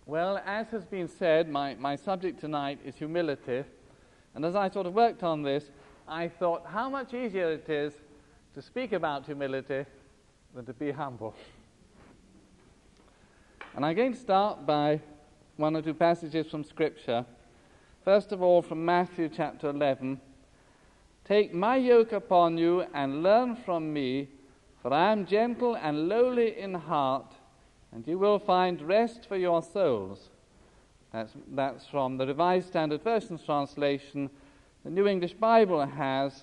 Well, as has been said, my subject tonight is humility. And as I sort of worked on this, I thought how much easier it is to speak about humility than to be humble. And I'm going to start by one or two passages from Scripture. First of all, from Matthew chapter 11. Take my yoke upon you and learn from me, for I am gentle and lowly in heart, and you will find rest for your souls. That's from the Revised Standard Version's translation. The New English Bible has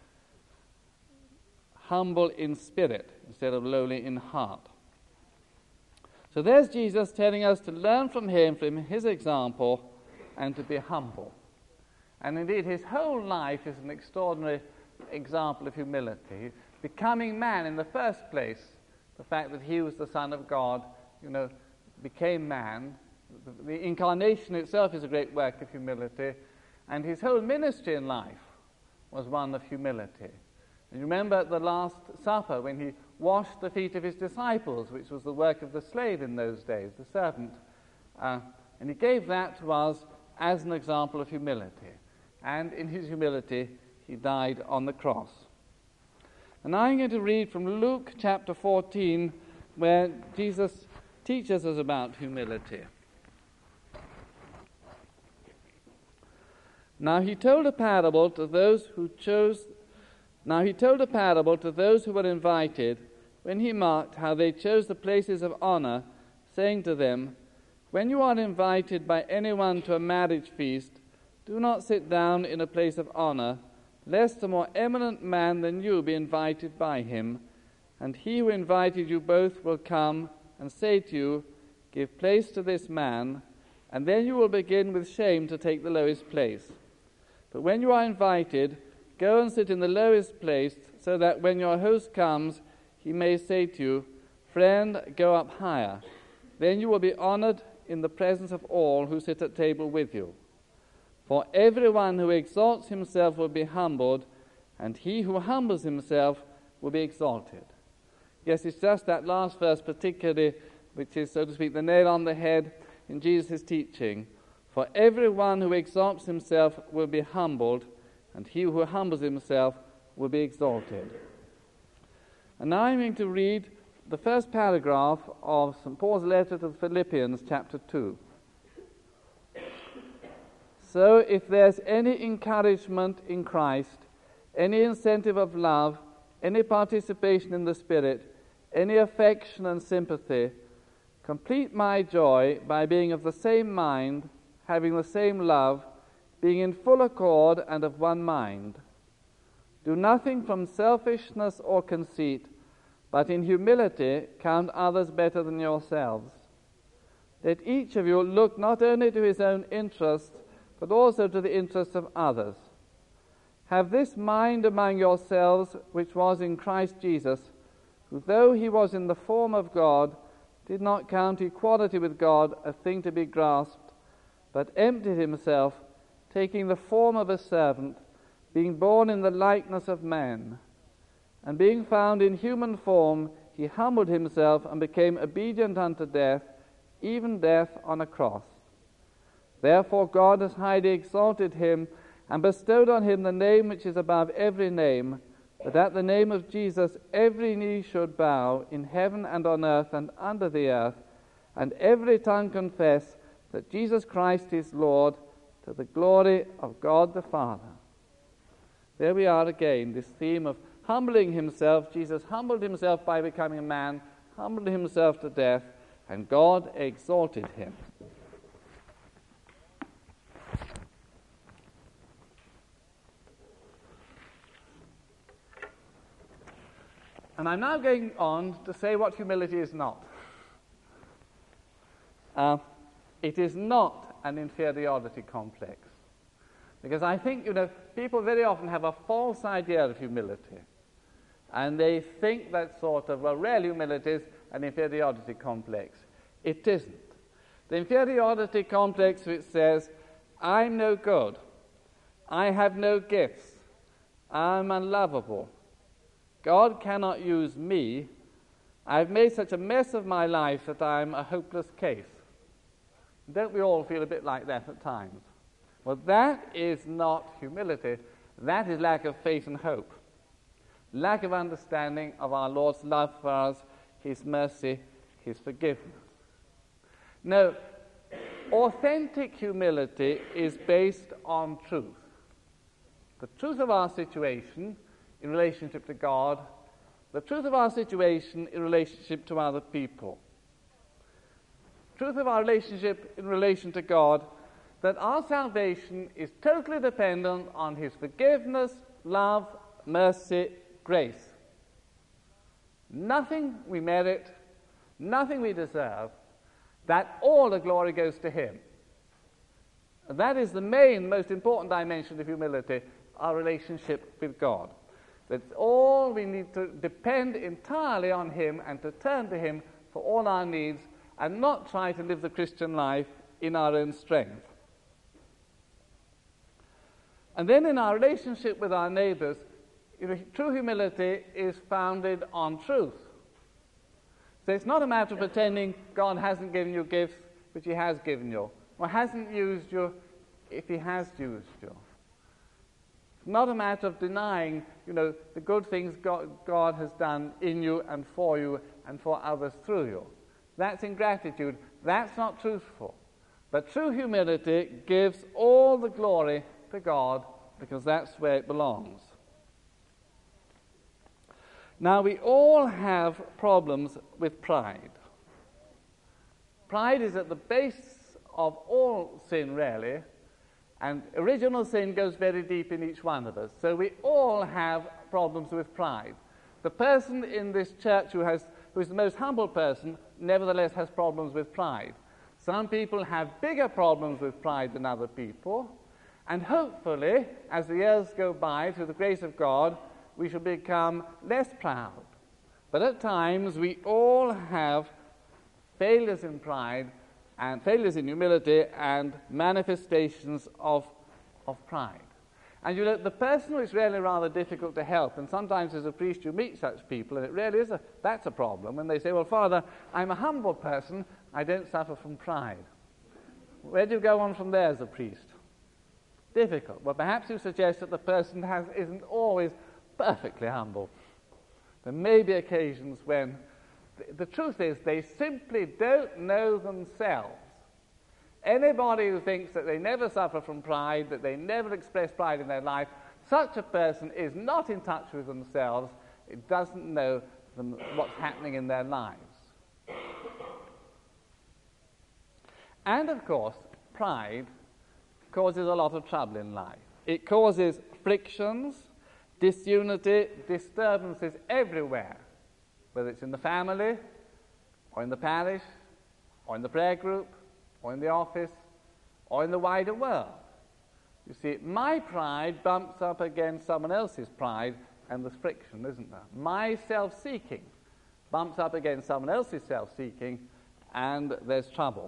humble in spirit instead of lowly in heart. So there's Jesus telling us to learn from his example, and to be humble. And indeed, his whole life is an extraordinary example of humility. Becoming man in the first place, the fact that he was the Son of God, became man. The incarnation itself is a great work of humility, and his whole ministry in life was one of humility. And you remember at the Last Supper when he washed the feet of his disciples, which was the work of the slave in those days, the servant. And he gave that to us as an example of humility. And in his humility, he died on the cross. And now I'm going to read from Luke chapter 14, where Jesus teaches us about humility. Now he told a parable to those who were invited, when he marked how they chose the places of honor, saying to them, when you are invited by anyone to a marriage feast, do not sit down in a place of honor, lest a more eminent man than you be invited by him, and he who invited you both will come and say to you, give place to this man, and then you will begin with shame to take the lowest place. But when you are invited, go and sit in the lowest place, so that when your host comes, he may say to you, friend, go up higher. Then you will be honored in the presence of all who sit at table with you. For everyone who exalts himself will be humbled, and he who humbles himself will be exalted. Yes, it's just that last verse particularly, which is, so to speak, the nail on the head in Jesus' teaching. For everyone who exalts himself will be humbled, and he who humbles himself will be exalted. And now I'm going to read the first paragraph of St. Paul's letter to the Philippians, chapter 2. So if there's any encouragement in Christ, any incentive of love, any participation in the Spirit, any affection and sympathy, complete my joy by being of the same mind, having the same love, being in full accord and of one mind. Do nothing from selfishness or conceit, but in humility count others better than yourselves. Let each of you look not only to his own interests, but also to the interests of others. Have this mind among yourselves, which was in Christ Jesus, who though he was in the form of God, did not count equality with God a thing to be grasped, but emptied himself, taking the form of a servant, being born in the likeness of men. And being found in human form, he humbled himself and became obedient unto death, even death on a cross. Therefore God has highly exalted him and bestowed on him the name which is above every name, that at the name of Jesus every knee should bow in heaven and on earth and under the earth, and every tongue confess that Jesus Christ is Lord, to the glory of God the Father. There we are again, this theme of humbling himself. Jesus humbled himself by becoming a man, humbled himself to death, and God exalted him. And I'm now going on to say what humility is not. It is not an inferiority complex. Because I think, people very often have a false idea of humility. And they think that sort of, real humility is an inferiority complex. It isn't. The inferiority complex which says, I'm no good, I have no gifts, I'm unlovable, God cannot use me, I've made such a mess of my life that I'm a hopeless case. Don't we all feel a bit like that at times? Well, that is not humility. That is lack of faith and hope. Lack of understanding of our Lord's love for us, his mercy, his forgiveness. No, authentic humility is based on truth. The truth of our situation in relationship to God, the truth of our situation in relationship to other people. Truth of our relationship in relation to God, that our salvation is totally dependent on his forgiveness, love, mercy, grace. Nothing we merit, nothing we deserve, that all the glory goes to him. And that is the main, most important dimension of humility, our relationship with God. That's all we need to depend entirely on him and to turn to him for all our needs and not try to live the Christian life in our own strength. And then in our relationship with our neighbors, true humility is founded on truth. So it's not a matter of pretending God hasn't given you gifts, which he has given you, or hasn't used you if he has used you. It's not a matter of denying, the good things God has done in you and for others through you. That's ingratitude. That's not truthful. But true humility gives all the glory to God because that's where it belongs. Now, we all have problems with pride. Pride is at the base of all sin, really, and original sin goes very deep in each one of us. So we all have problems with pride. The person in this church who is the most humble person, nevertheless has problems with pride. Some people have bigger problems with pride than other people, and hopefully, as the years go by, through the grace of God, we shall become less proud. But at times, we all have failures in pride and failures in humility and manifestations of pride. And the person who is really rather difficult to help, and sometimes as a priest you meet such people, and it really is that's a problem, when they say, well, Father, I'm a humble person, I don't suffer from pride. Where do you go on from there as a priest? Difficult. Well, perhaps you suggest that the person isn't always perfectly humble. There may be occasions when the truth is they simply don't know themselves. Anybody who thinks that they never suffer from pride, that they never express pride in their life, such a person is not in touch with themselves. It doesn't know what's happening in their lives. And of course, pride causes a lot of trouble in life. It causes frictions, disunity, disturbances everywhere, whether it's in the family, or in the parish, or in the prayer group, or in the office, or in the wider world. You see, my pride bumps up against someone else's pride, and there's friction, isn't there? My self-seeking bumps up against someone else's self-seeking, and there's trouble.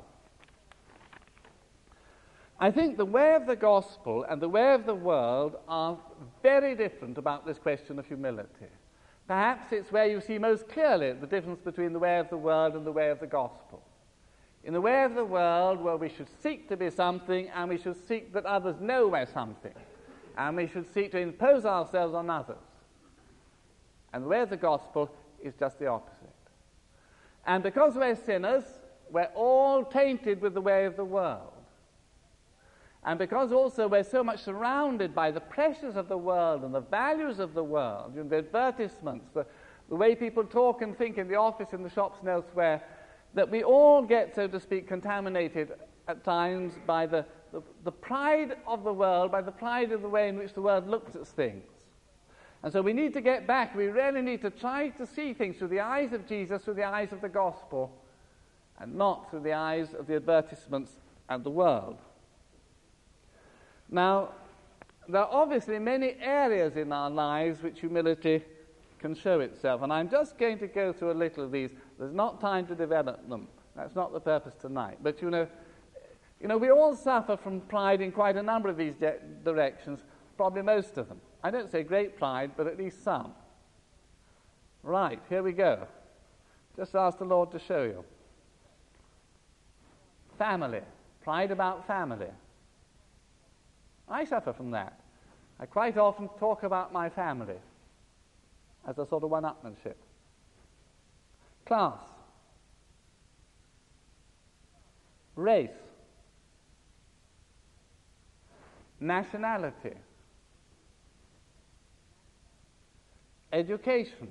I think the way of the gospel and the way of the world are very different about this question of humility. Perhaps it's where you see most clearly the difference between the way of the world and the way of the gospel. In the way of the world, where we should seek to be something, and we should seek that others know we're something, and we should seek to impose ourselves on others. And the way of the gospel is just the opposite. And because we're sinners, we're all tainted with the way of the world. And because also we're so much surrounded by the pressures of the world and the values of the world, the advertisements, the way people talk and think in the office, in the shops and elsewhere, that we all get, so to speak, contaminated at times by the pride of the world, by the pride of the way in which the world looks at things. And so we need to get back. We really need to try to see things through the eyes of Jesus, through the eyes of the gospel, and not through the eyes of the advertisements and the world. Now, there are obviously many areas in our lives which humility can show itself, and I'm just going to go through a little of these. There's not time to develop them. That's not the purpose tonight. But we all suffer from pride in quite a number of these directions, probably most of them. I don't say great pride, but at least some. Right, here we go. Just ask the Lord to show you. Family. Pride about family. I suffer from that. I quite often talk about my family as a sort of one-upmanship. Class. Race. Nationality. Education.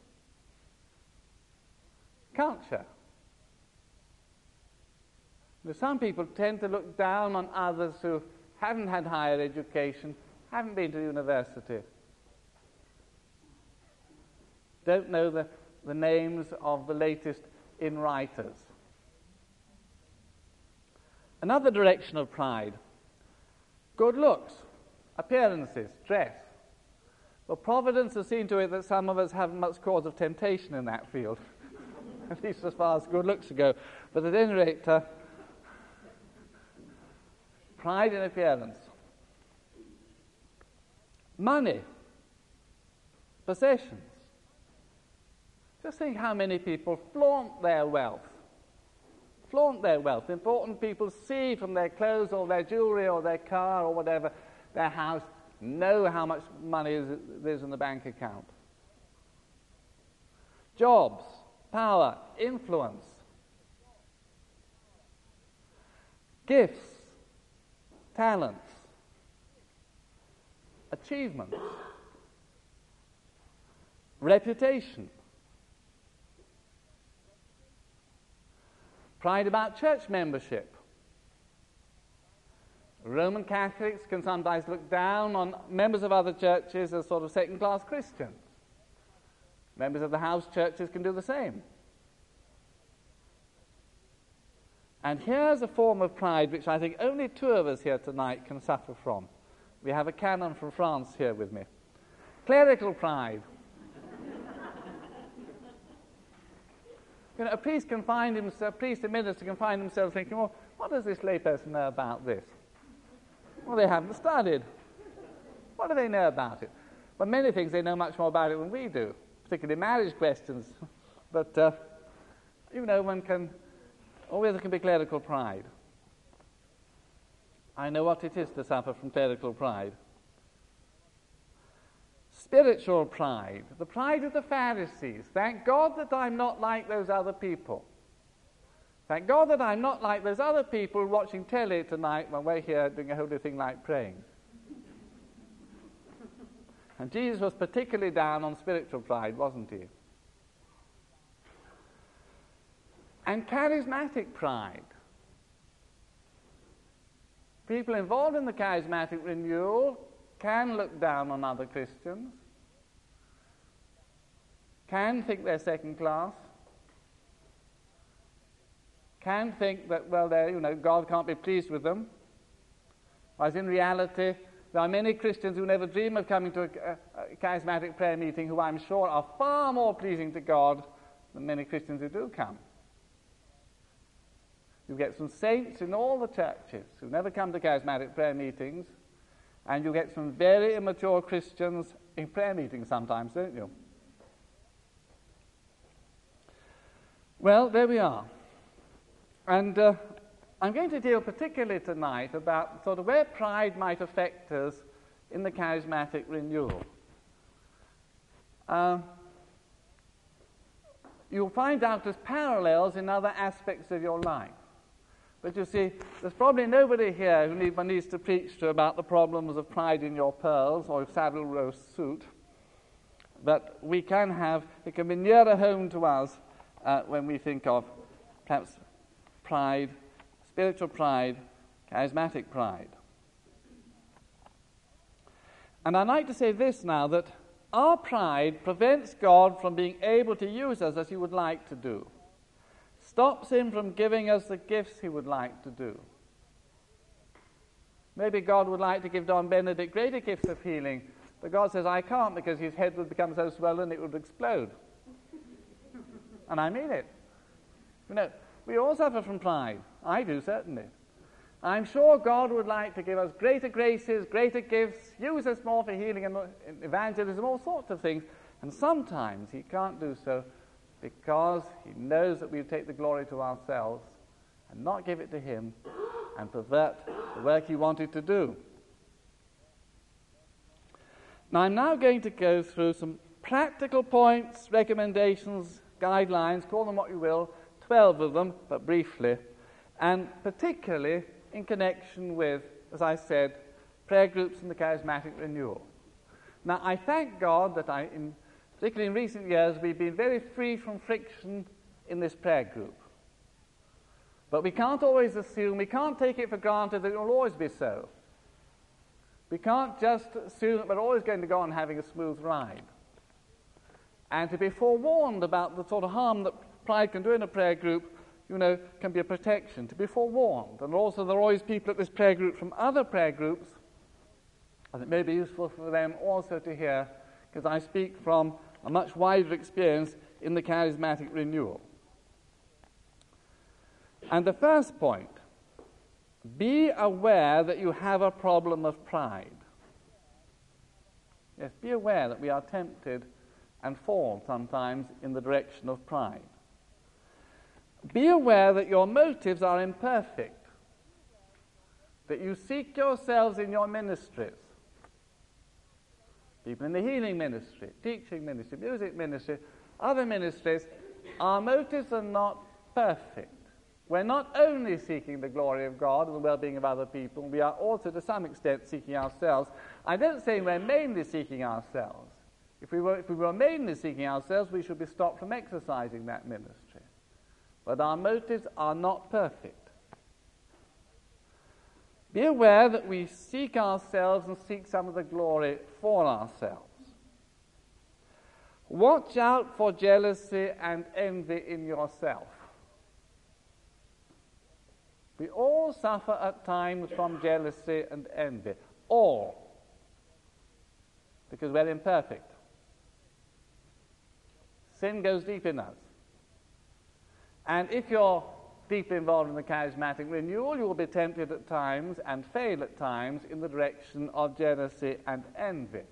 Culture. Some people tend to look down on others who haven't had higher education, haven't been to university, don't know the names of the latest in writers. Another direction of pride, good looks, appearances, dress. Well, Providence has seen to it that some of us haven't much cause of temptation in that field, at least as far as good looks go. But at any rate, pride in appearance. Money. Possessions. Just think how many people flaunt their wealth. Flaunt their wealth. Important people see from their clothes or their jewelry or their car or whatever, their house, know how much money there's in the bank account. Jobs, power, influence. Gifts, talents, achievements, reputation, pride about church membership. Roman Catholics can sometimes look down on members of other churches as sort of second-class Christians. Members of the house churches can do the same. And here's a form of pride which I think only two of us here tonight can suffer from. We have a canon from France here with me. Clerical pride. A priest can find himself, a priest, a minister can find himself thinking, well, what does this layperson know about this? Well, they haven't studied. What do they know about it? Well, many things they know much more about it than we do, particularly marriage questions. But, one can, always there can be clerical pride. I know what it is to suffer from clerical pride. Spiritual pride, the pride of the Pharisees. Thank God that I'm not like those other people. Thank God that I'm not like those other people watching telly tonight when we're here doing a holy thing like praying. And Jesus was particularly down on spiritual pride, wasn't he? And charismatic pride. People involved in the charismatic renewal can look down on other Christians, can think they're second class, can think that, well, God can't be pleased with them, whereas in reality, there are many Christians who never dream of coming to a charismatic prayer meeting who I'm sure are far more pleasing to God than many Christians who do come. You get some saints in all the churches who never come to charismatic prayer meetings, and you get some very immature Christians in prayer meetings sometimes, don't you? Well, there we are. And I'm going to deal particularly tonight about sort of where pride might affect us in the charismatic renewal. You'll find out there's parallels in other aspects of your life. But you see, there's probably nobody here who needs to preach to about the problems of pride in your pearls or Savile Row suit. But we can have, it can be nearer home to us when we think of perhaps pride, spiritual pride, charismatic pride. And I'd like to say this now, that our pride prevents God from being able to use us as he would like to do. Stops him from giving us the gifts he would like to do. Maybe God would like to give Don Benedict greater gifts of healing, but God says, I can't, because his head would become so swollen it would explode. And I mean it. We all suffer from pride. I do, certainly. I'm sure God would like to give us greater graces, greater gifts, use us more for healing and evangelism, all sorts of things. And sometimes he can't do so because he knows that we'll take the glory to ourselves and not give it to him and pervert the work he wanted to do. Now, I'm now going to go through some practical points, recommendations, guidelines, call them what you will, 12 of them, but briefly, and particularly in connection with, as I said, prayer groups and the charismatic renewal. Now, I thank God that particularly in recent years, we've been very free from friction in this prayer group. But we can't always assume, we can't take it for granted that it will always be so. We can't just assume that we're always going to go on having a smooth ride. And to be forewarned about the sort of harm that pride can do in a prayer group, can be a protection, to be forewarned. And also there are always people at this prayer group from other prayer groups, and it may be useful for them also to hear, because I speak from a much wider experience in the charismatic renewal. And the first point, be aware that you have a problem of pride. Yes, be aware that we are tempted and fall sometimes in the direction of pride. Be aware that your motives are imperfect, that you seek yourselves in your ministries. People in the healing ministry, teaching ministry, music ministry, other ministries, our motives are not perfect. We're not only seeking the glory of God and the well-being of other people, we are also to some extent seeking ourselves. I don't say we're mainly seeking ourselves. If we were mainly seeking ourselves, we should be stopped from exercising that ministry. But our motives are not perfect. Be aware that we seek ourselves and seek some of the glory for ourselves. Watch out for jealousy and envy in yourself. We all suffer at times from jealousy and envy. All. Because we're imperfect. Sin goes deep in us. And if you're deeply involved in the charismatic renewal, you will be tempted at times and fail at times in the direction of jealousy and envy.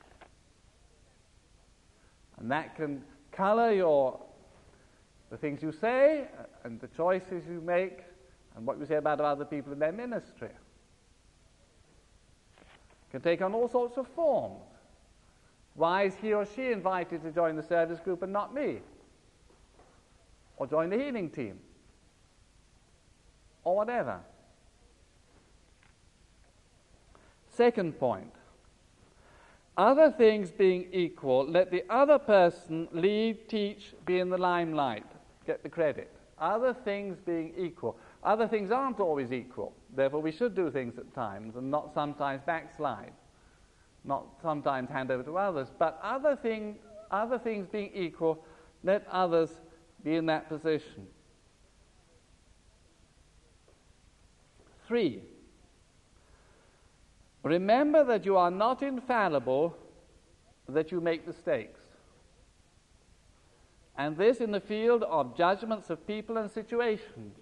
And that can color the things you say and the choices you make and what you say about other people in their ministry. It can take on all sorts of forms. Why is he or she invited to join the service group and not me? Or join the healing team? Or whatever. Second point. Other things being equal, let the other person lead, teach, be in the limelight. Get the credit. Other things being equal. Other things aren't always equal. Therefore, we should do things at times and not sometimes backslide. Not sometimes hand over to others. But other things being equal, let others be in that position. 3. Remember that you are not infallible, that you make mistakes. And this in the field of judgments of people and situations.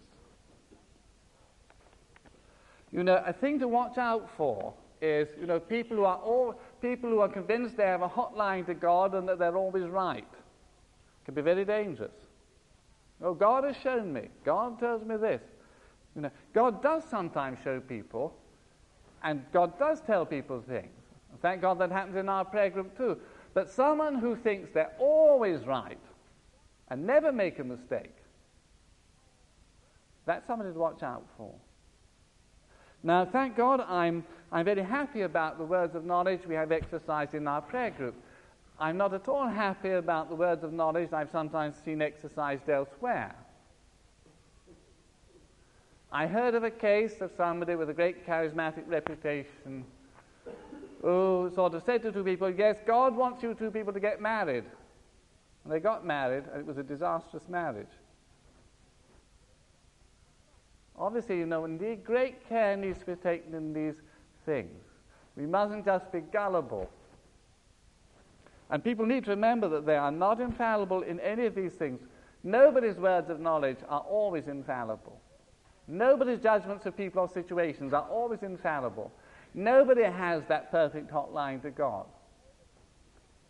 A thing to watch out for is, people who are convinced they have a hotline to God and that they're always right. It can be very dangerous. God has shown me. God tells me this. God does sometimes show people, and God does tell people things. Thank God that happens in our prayer group too. But someone who thinks they're always right and never make a mistake, that's somebody to watch out for. Now, thank God, I'm very happy about the words of knowledge we have exercised in our prayer group. I'm not at all happy about the words of knowledge I've sometimes seen exercised elsewhere. I heard of a case of somebody with a great charismatic reputation who sort of said to two people, yes, God wants you two people to get married. And they got married, and it was a disastrous marriage. Obviously, indeed, great care needs to be taken in these things. We mustn't just be gullible. And people need to remember that they are not infallible in any of these things. Nobody's words of knowledge are always infallible. Nobody's judgments of people or situations are always infallible. Nobody has that perfect hotline to God.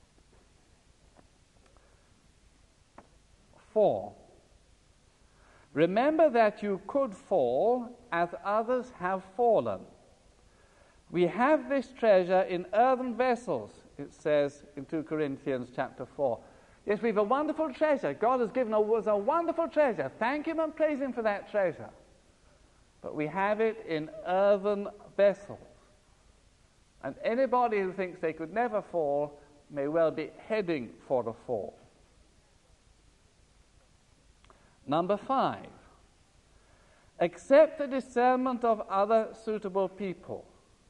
4. Remember that you could fall as others have fallen. We have this treasure in earthen vessels, it says in 2 Corinthians chapter 4. Yes, we have a wonderful treasure. God has given us a wonderful treasure. Thank Him and praise Him for that treasure. But we have it in earthen vessels. And anybody who thinks they could never fall may well be heading for a fall. Number 5. Accept the discernment of other suitable people.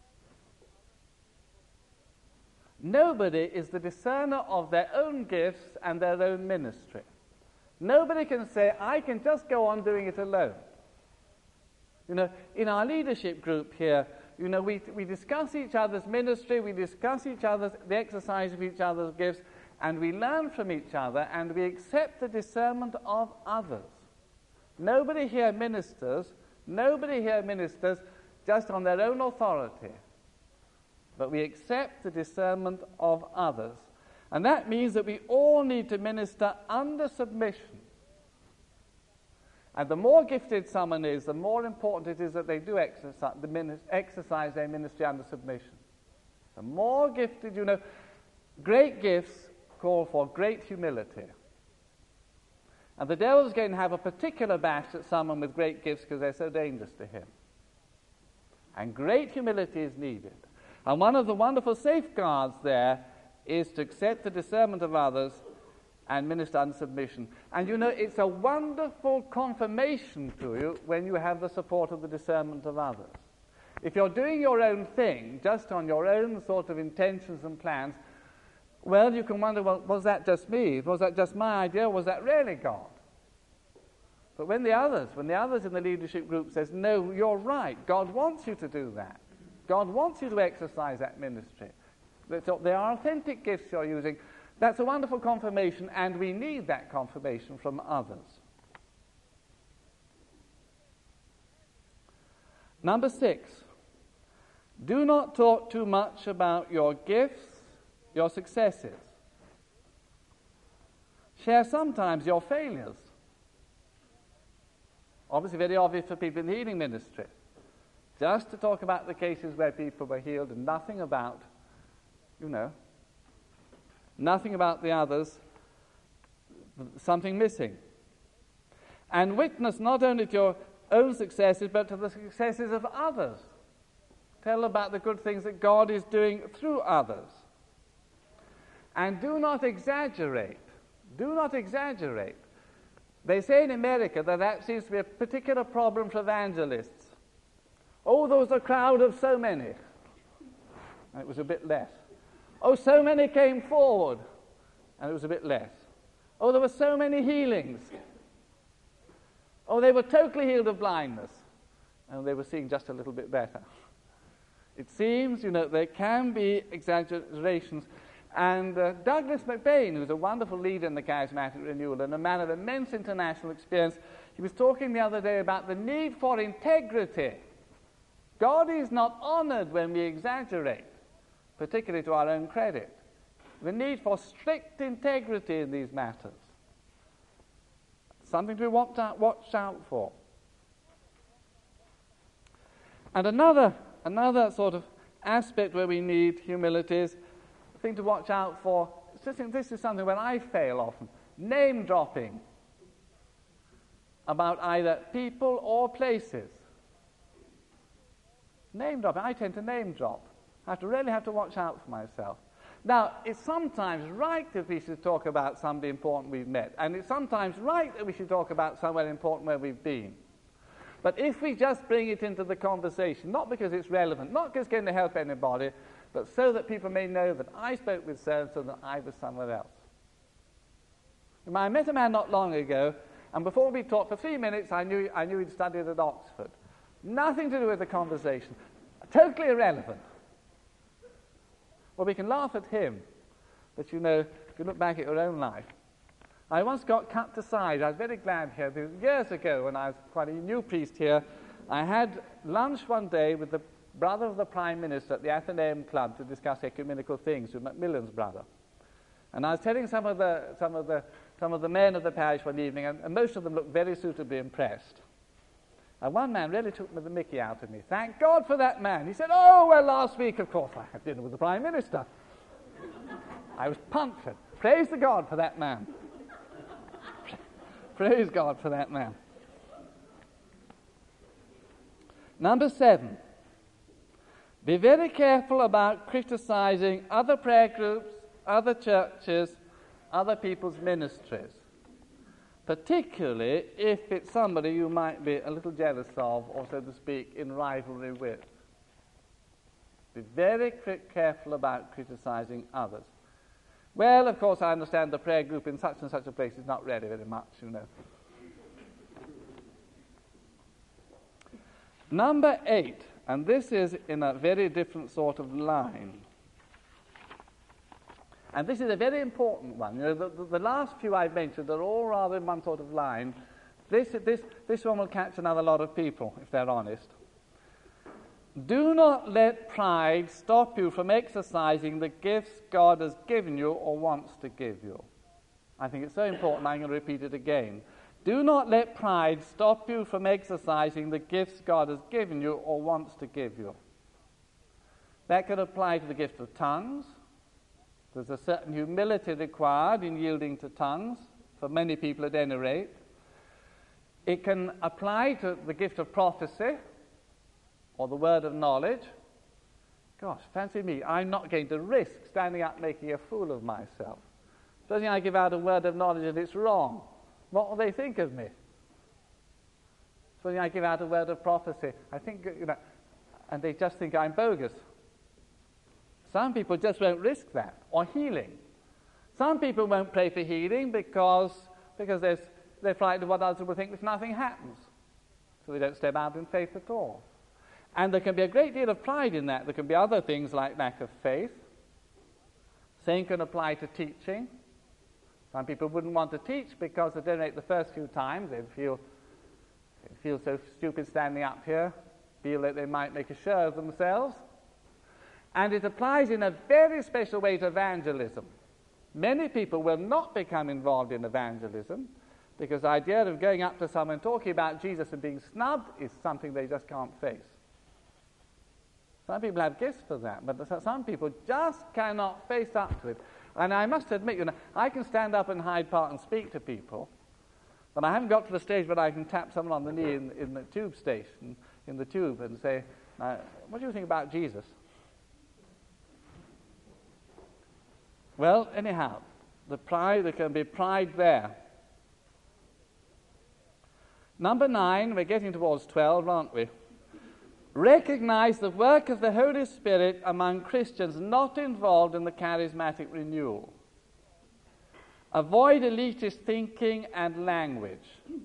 Nobody is the discerner of their own gifts and their own ministry. Nobody can say, I can just go on doing it alone. You know, in our leadership group here, you know, we discuss each other's ministry, we discuss the exercise of each other's gifts, and we learn from each other, and we accept the discernment of others. Nobody here ministers just on their own authority. But we accept the discernment of others. And that means that we all need to minister under submission. And the more gifted someone is, the more important it is that they do exercise their ministry under submission. The more gifted, you know, great gifts call for great humility. And the devil's going to have a particular bash at someone with great gifts because they're so dangerous to him. And great humility is needed. And one of the wonderful safeguards there is to accept the discernment of others and minister under submission. And you know, it's a wonderful confirmation to you when you have the support of the discernment of others. If you're doing your own thing, just on your own sort of intentions and plans, well, you can wonder, well, was that just me? Was that just my idea? Was that really God? But when the others in the leadership group says, no, you're right, God wants you to do that. God wants you to exercise that ministry. They are authentic gifts you're using. That's a wonderful confirmation, and we need that confirmation from others. Number 6, do not talk too much about your gifts, your successes. Share sometimes your failures. Obviously very obvious for people in the healing ministry. Just to talk about the cases where people were healed and nothing about, nothing about the others, something missing. And witness not only to your own successes, but to the successes of others. Tell about the good things that God is doing through others. And do not exaggerate. Do not exaggerate. They say in America that seems to be a particular problem for evangelists. Oh, there was a crowd of so many. And it was a bit less. Oh, so many came forward. And it was a bit less. Oh, there were so many healings. Oh, they were totally healed of blindness. And they were seeing just a little bit better. It seems, there can be exaggerations. And Douglas McBain, who's a wonderful leader in the Charismatic Renewal and a man of immense international experience, he was talking the other day about the need for integrity. God is not honored when we exaggerate, particularly to our own credit. The need for strict integrity in these matters. Something to be watched out for. And another sort of aspect where we need humility is the thing to watch out for. This is something where I fail often. Name dropping about either people or places. Name dropping. I tend to name drop. I really have to watch out for myself. Now, it's sometimes right that we should talk about somebody important we've met, and it's sometimes right that we should talk about somewhere important where we've been. But if we just bring it into the conversation, not because it's relevant, not because it's going to help anybody, but so that people may know that I spoke with so-and-so, that I was somewhere else. I met a man not long ago, and before we talked for 3 minutes, I knew he'd studied at Oxford. Nothing to do with the conversation. Totally irrelevant. Well, we can laugh at him, but if you look back at your own life. I once got cut aside. I was very glad here. Years ago, when I was quite a new priest here, I had lunch one day with the brother of the Prime Minister at the Athenaeum Club to discuss ecumenical things with Macmillan's brother. And I was telling some of the some of the men of the parish one evening, and most of them looked very suitably impressed. And one man really took the mickey out of me. Thank God for that man. He said, "Oh, well, last week, of course, I had dinner with the Prime Minister." I was punctured. Praise the God for that man. Praise God for that man. Number 7. Be very careful about criticizing other prayer groups, other churches, other people's ministries, particularly if it's somebody you might be a little jealous of, or so to speak, in rivalry with. Be very careful about criticizing others. Well, of course, I understand the prayer group in such and such a place is not really very much, you know. Number 8, and this is in a very different sort of line. And this is a very important one. You know, the last few I've mentioned are all rather in one sort of line. This one will catch another lot of people, if they're honest. Do not let pride stop you from exercising the gifts God has given you or wants to give you. I think it's so important, I'm going to repeat it again. Do not let pride stop you from exercising the gifts God has given you or wants to give you. That could apply to the gift of tongues. There's a certain humility required in yielding to tongues, for many people at any rate. It can apply to the gift of prophecy or the word of knowledge. Gosh, fancy me, I'm not going to risk standing up making a fool of myself. Supposing I give out a word of knowledge and it's wrong, what will they think of me? Supposing I give out a word of prophecy, I think, you know, and they just think I'm bogus. Some people just won't risk that. Or healing. Some people won't pray for healing because they're frightened of what others will think if nothing happens. So they don't step out in faith at all. And there can be a great deal of pride in that. There can be other things like lack of faith. Same can apply to teaching. Some people wouldn't want to teach because they donate the first few times. They feel so stupid standing up here, feel that they might make a show of themselves. And it applies in a very special way to evangelism. Many people will not become involved in evangelism because the idea of going up to someone talking about Jesus and being snubbed is something they just can't face. Some people have gifts for that, but some people just cannot face up to it. And I must admit, you know, I can stand up in Hyde Park and speak to people, but I haven't got to the stage where I can tap someone on the knee in the tube station, in the tube, and say, "What do you think about Jesus?" Well, anyhow, there can be pride there. Number 9, we're getting towards 12, aren't we? Recognize the work of the Holy Spirit among Christians not involved in the charismatic renewal. Avoid elitist thinking and language.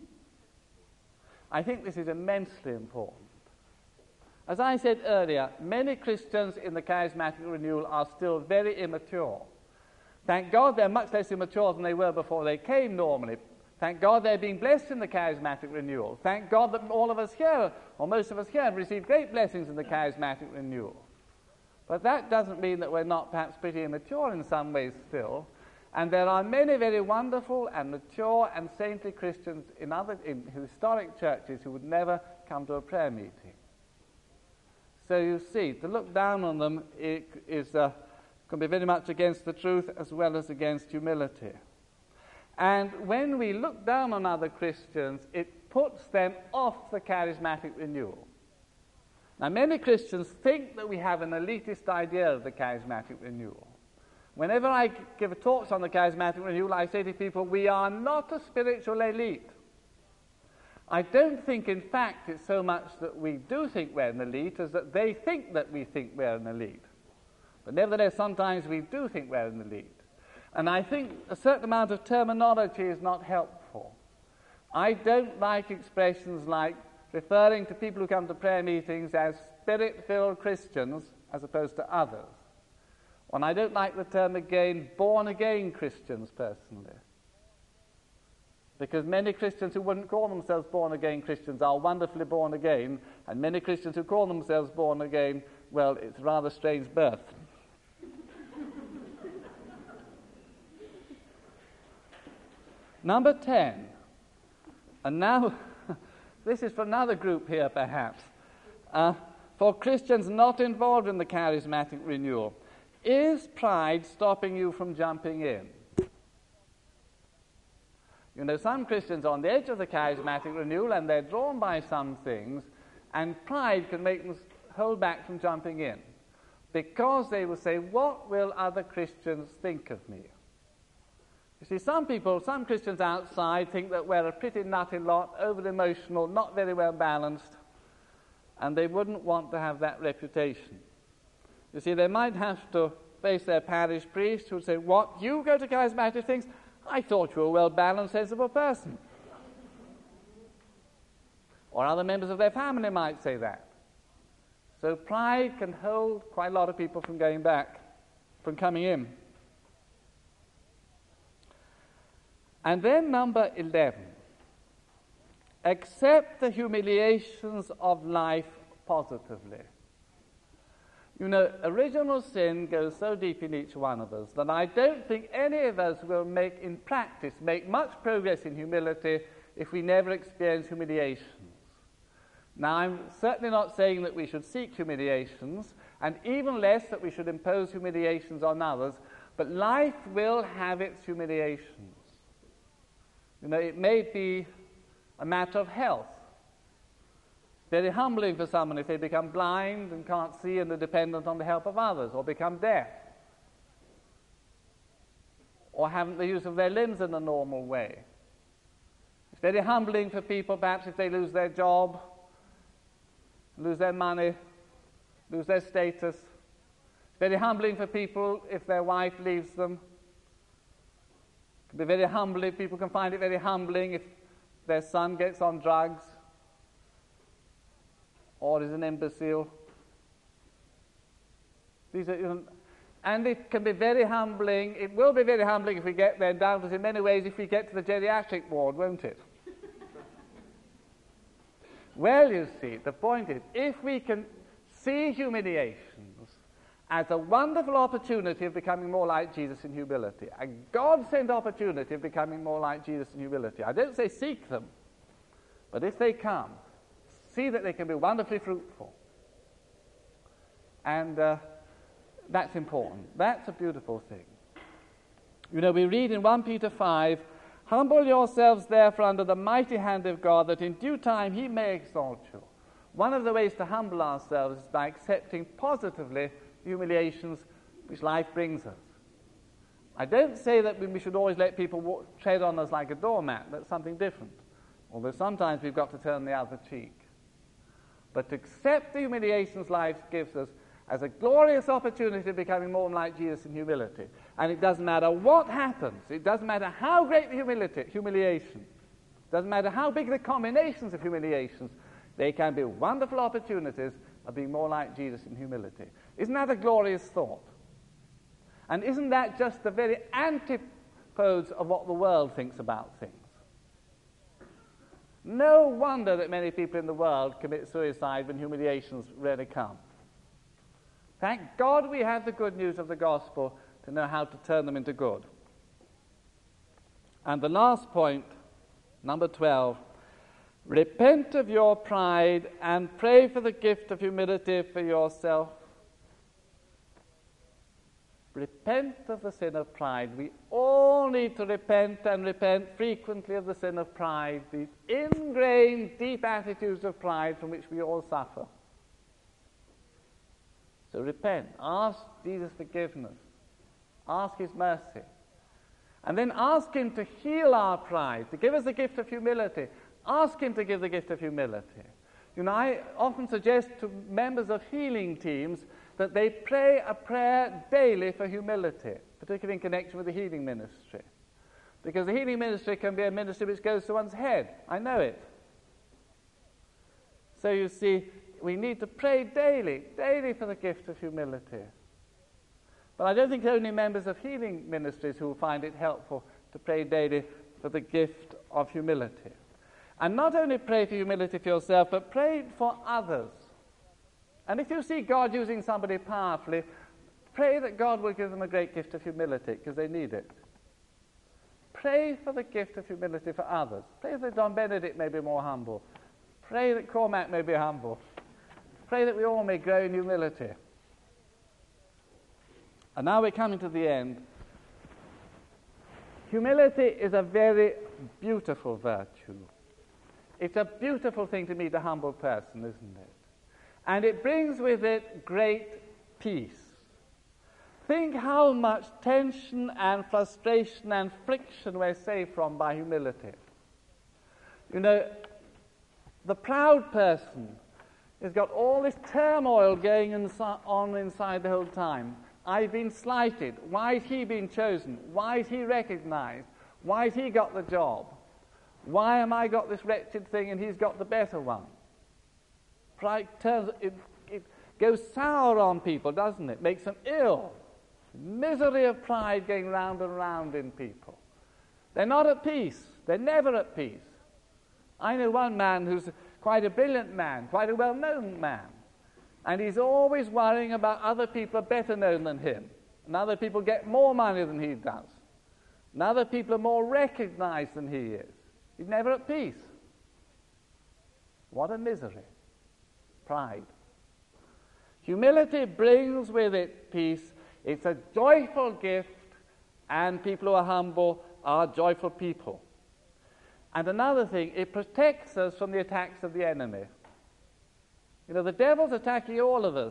I think this is immensely important. As I said earlier, many Christians in the charismatic renewal are still very immature. Thank God they're much less immature than they were before they came normally. Thank God they're being blessed in the charismatic renewal. Thank God that all of us here, or most of us here, have received great blessings in the charismatic renewal. But that doesn't mean that we're not perhaps pretty immature in some ways still. And there are many very wonderful and mature and saintly Christians in historic churches who would never come to a prayer meeting. So you see, to look down on them can be very much against the truth as well as against humility. And when we look down on other Christians, it puts them off the charismatic renewal. Now, many Christians think that we have an elitist idea of the charismatic renewal. Whenever I give talks on the charismatic renewal, I say to people, we are not a spiritual elite. I don't think, in fact, it's so much that we do think we're an elite as that they think that we think we're an elite. But nevertheless, sometimes we do think we're an elite. And I think a certain amount of terminology is not helpful. I don't like expressions like referring to people who come to prayer meetings as spirit-filled Christians as opposed to others. And I don't like the term again, born-again Christians, personally. Because many Christians who wouldn't call themselves born-again Christians are wonderfully born again, and many Christians who call themselves born again, well, it's rather strange birth. Number 10, and now this is for another group here perhaps, for Christians not involved in the charismatic renewal. Is pride stopping you from jumping in? You know, some Christians are on the edge of the charismatic renewal and they're drawn by some things, and pride can make them hold back from jumping in because they will say, what will other Christians think of me? You see, some Christians outside think that we're a pretty nutty lot, over-emotional, not very well balanced, and they wouldn't want to have that reputation. You see, they might have to face their parish priest who would say, what, you go to charismatic things? I thought you were a well-balanced, sensible person. Or other members of their family might say that. So pride can hold quite a lot of people from going back, from coming in. And then number 11, accept the humiliations of life positively. You know, original sin goes so deep in each one of us that I don't think any of us will make much progress in humility if we never experience humiliations. Now, I'm certainly not saying that we should seek humiliations, and even less that we should impose humiliations on others, but life will have its humiliations. You know, it may be a matter of health. Very humbling for someone if they become blind and can't see and are dependent on the help of others, or become deaf, or haven't the use of their limbs in a normal way. It's very humbling for people, perhaps, if they lose their job, lose their money, lose their status. It's very humbling for people if their wife leaves them. It can be very humbling. People can find it very humbling if their son gets on drugs or is an imbecile. And it can be very humbling. It will be very humbling if we get there, doubtless in many ways, if we get to the geriatric ward, won't it? Well, you see, the point is, if we can see humiliations as a wonderful opportunity of becoming more like Jesus in humility, a God-sent opportunity of becoming more like Jesus in humility. I don't say seek them, but if they come, see that they can be wonderfully fruitful. And that's important. That's a beautiful thing. You know, we read in 1 Peter 5, humble yourselves therefore under the mighty hand of God, that in due time he may exalt you. One of the ways to humble ourselves is by accepting positively the humiliations which life brings us. I don't say that we should always let people tread on us like a doormat. That's something different. Although sometimes we've got to turn the other cheek. But to accept the humiliations life gives us as a glorious opportunity of becoming more like Jesus in humility. And it doesn't matter what happens. It doesn't matter how great the humiliation. It doesn't matter how big the combinations of humiliations. They can be wonderful opportunities of being more like Jesus in humility. Isn't that a glorious thought? And isn't that just the very antipodes of what the world thinks about things? No wonder that many people in the world commit suicide when humiliations really come. Thank God we have the good news of the gospel to know how to turn them into good. And the last point, number 12, repent of your pride and pray for the gift of humility for yourself. Repent of the sin of pride. We all need to repent, and repent frequently of the sin of pride, these ingrained, deep attitudes of pride from which we all suffer. So repent. Ask Jesus' forgiveness. Ask his mercy. And then ask him to heal our pride, to give us the gift of humility. Ask him to give the gift of humility. You know, I often suggest to members of healing teams that they pray a prayer daily for humility, particularly in connection with the healing ministry. Because the healing ministry can be a ministry which goes to one's head. I know it. So you see, we need to pray daily for the gift of humility. But I don't think only members of healing ministries who will find it helpful to pray daily for the gift of humility. And not only pray for humility for yourself, but pray for others. And if you see God using somebody powerfully, pray that God will give them a great gift of humility, because they need it. pray for the gift of humility for others. Pray that John Benedict may be more humble. Pray that Cormac may be humble. Pray that we all may grow in humility. And now we're coming to the end. Humility is a very beautiful virtue. It's a beautiful thing to meet a humble person, isn't it? And it brings with it great peace. Think how much tension and frustration and friction we're saved from by humility. You know, the proud person has got all this turmoil going on inside the whole time. I've been slighted. Why has he been chosen? Why is he recognized? Why has he got the job? Why am I got this wretched thing and he's got the better one? Pride turns, it goes sour on people, doesn't it? Makes them ill. Misery of pride going round and round in people. They're not at peace. They're never at peace. I know one man who's quite a brilliant man, quite a well-known man. And he's always worrying about other people are better known than him. And other people get more money than he does. And other people are more recognized than he is. He's never at peace. What a misery. Pride. Humility brings with it peace. It's a joyful gift, and people who are humble are joyful people. And another thing, it protects us from the attacks of the enemy. You know, the devil's attacking all of us.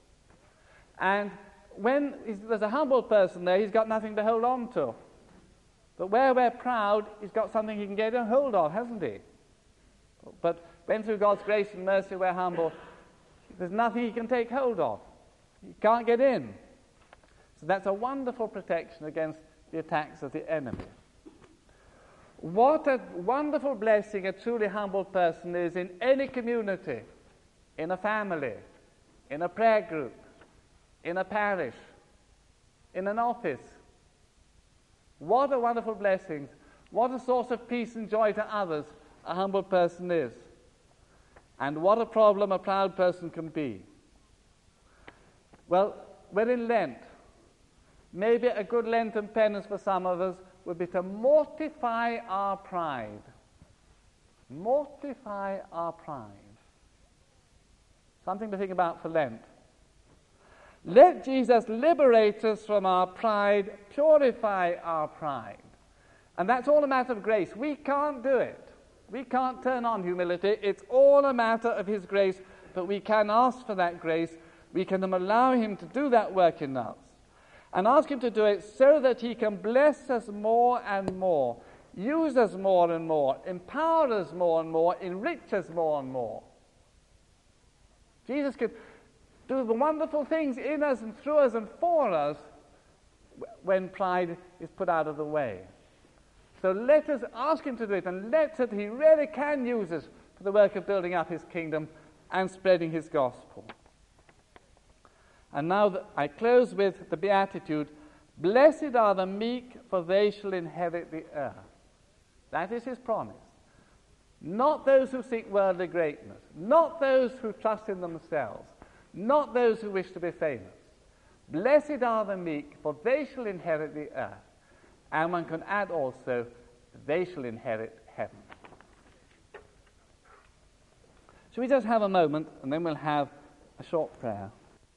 And when there's a humble person there, he's got nothing to hold on to. But where we're proud, he's got something he can get a hold of, hasn't he? But when through God's grace and mercy we're humble, there's nothing he can take hold of. He can't get in. So that's a wonderful protection against the attacks of the enemy. What a wonderful blessing a truly humble person is in any community, in a family, in a prayer group, in a parish, in an office. What a wonderful blessing. What a source of peace and joy to others a humble person is. And what a problem a proud person can be. Well, we're in Lent. Maybe a good Lenten penance for some of us would be to mortify our pride. Mortify our pride. Something to think about for Lent. Let Jesus liberate us from our pride, purify our pride. And that's all a matter of grace. We can't do it. We can't turn on humility. It's all a matter of his grace, but we can ask for that grace. We can allow him to do that work in us. And ask him to do it so that he can bless us more and more, use us more and more, empower us more and more, enrich us more and more. Jesus could do the wonderful things in us and through us and for us when pride is put out of the way. So let us ask him to do it, and let us, he really can use us for the work of building up his kingdom and spreading his gospel. And now I close with the Beatitude, blessed are the meek, for they shall inherit the earth. That is his promise. Not those who seek worldly greatness, not those who trust in themselves, not those who wish to be famous. Blessed are the meek, for they shall inherit the earth. And one can add also, they shall inherit heaven. Shall we just have a moment, and then we'll have a short prayer.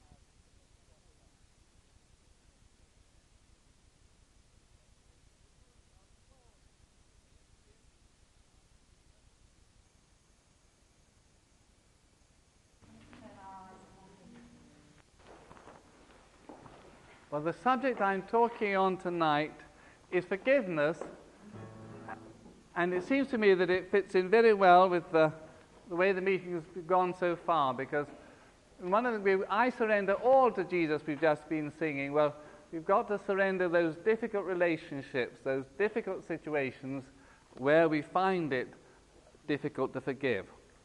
Well, the subject I'm talking on tonight is forgiveness, and it seems to me that it fits in very well with the way the meeting has gone so far, because one of the I surrender all to Jesus we've just been singing. Well, we've got to surrender those difficult relationships, those difficult situations where we find it difficult to forgive.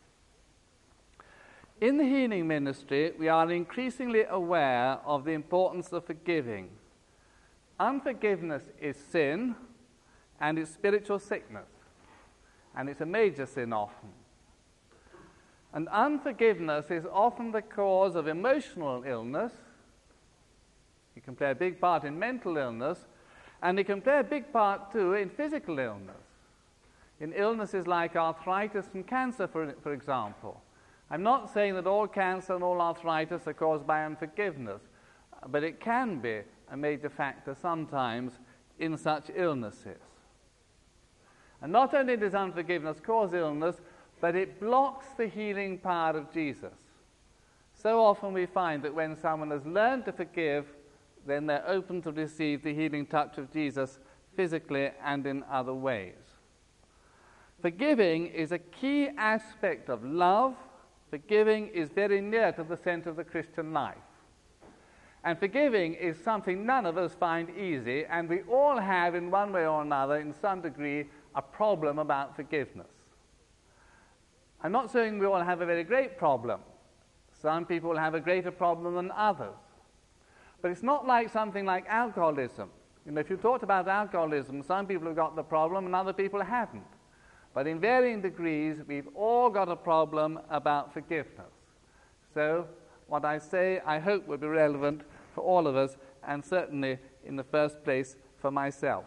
In the healing ministry, we are increasingly aware of the importance of forgiving. Unforgiveness is sin, and it's spiritual sickness, and it's a major sin often. And unforgiveness is often the cause of emotional illness. It can play a big part in mental illness, And it can play a big part, too, in physical illness. In illnesses like arthritis and cancer, for example. I'm not saying that all cancer and all arthritis are caused by unforgiveness, but it can be a major factor sometimes in such illnesses. And not only does unforgiveness cause illness, but it blocks the healing power of Jesus. So often we find that when someone has learned to forgive, then they're open to receive the healing touch of Jesus physically and in other ways. Forgiving is a key aspect of love. Forgiving is very near to the center of the Christian life. And forgiving is something none of us find easy, and we all have, in one way or another, in some degree, a problem about forgiveness. I'm not saying we all have a very great problem. Some people have a greater problem than others. But it's not like something like alcoholism. If you talked about alcoholism, some people have got the problem and other people haven't. But in varying degrees, we've all got a problem about forgiveness. So what I say, I hope, will be relevant for all of us, and certainly, in the first place, for myself.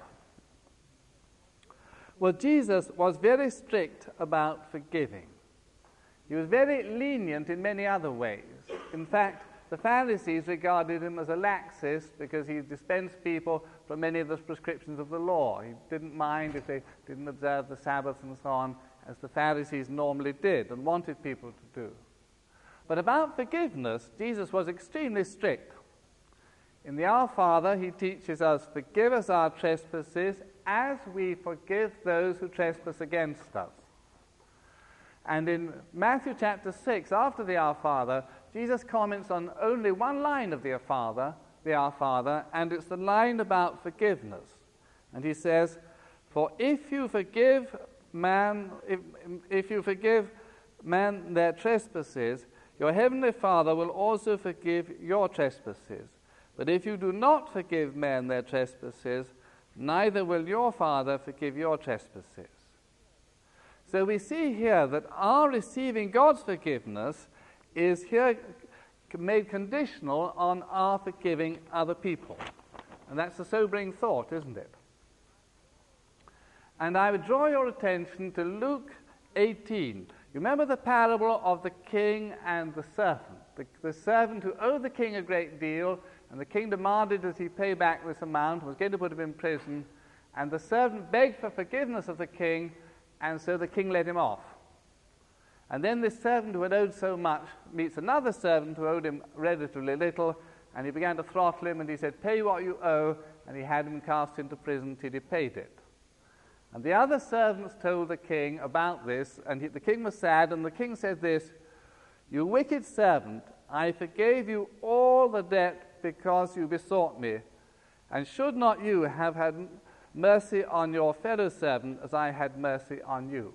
Well, Jesus was very strict about forgiving. He was very lenient in many other ways. In fact, the Pharisees regarded him as a laxist because he dispensed people from many of the prescriptions of the law. He didn't mind if they didn't observe the Sabbath and so on, as the Pharisees normally did and wanted people to do. But about forgiveness, Jesus was extremely strict. In the Our Father, he teaches us, "Forgive us our trespasses as we forgive those who trespass against us." And in Matthew chapter 6, after the Our Father, Jesus comments on only one line of the Our Father, and it's the line about forgiveness. And he says, "For if you forgive man their trespasses, your heavenly Father will also forgive your trespasses. But if you do not forgive men their trespasses, neither will your Father forgive your trespasses." So we see here that our receiving God's forgiveness is here made conditional on our forgiving other people. And that's a sobering thought, isn't it? And I would draw your attention to Luke 18. You remember the parable of the king and the servant? The servant who owed the king a great deal, and the king demanded that he pay back this amount, was going to put him in prison, and the servant begged for forgiveness of the king, and so the king let him off. And then this servant who had owed so much meets another servant who owed him relatively little, and he began to throttle him, and he said, "Pay what you owe," and he had him cast into prison till he paid it. And the other servants told the king about this, and the king was sad, and the king said this, "You wicked servant, I forgave you all the debt because you besought me, and should not you have had mercy on your fellow servant as I had mercy on you?"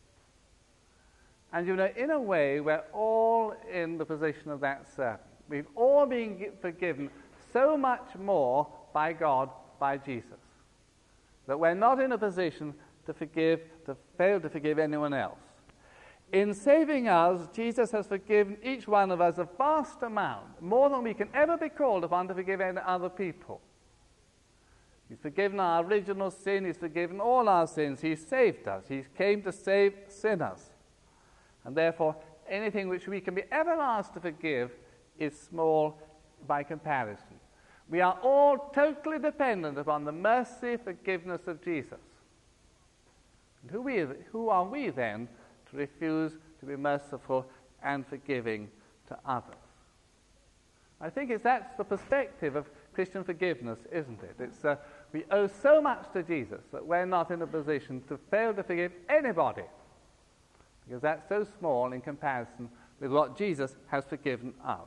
And in a way, we're all in the position of that servant. We've all been forgiven so much more by God, by Jesus, that we're not in a position to fail to forgive anyone else. In saving us, Jesus has forgiven each one of us a vast amount, more than we can ever be called upon to forgive any other people. He's forgiven our original sin. He's forgiven all our sins. He saved us. He came to save sinners. And therefore, anything which we can be ever asked to forgive is small by comparison. We are all totally dependent upon the mercy, forgiveness of Jesus. And who are we then to refuse to be merciful and forgiving to others? I think that's the perspective of Christian forgiveness, isn't it? We owe so much to Jesus that we're not in a position to fail to forgive anybody, because that's so small in comparison with what Jesus has forgiven us.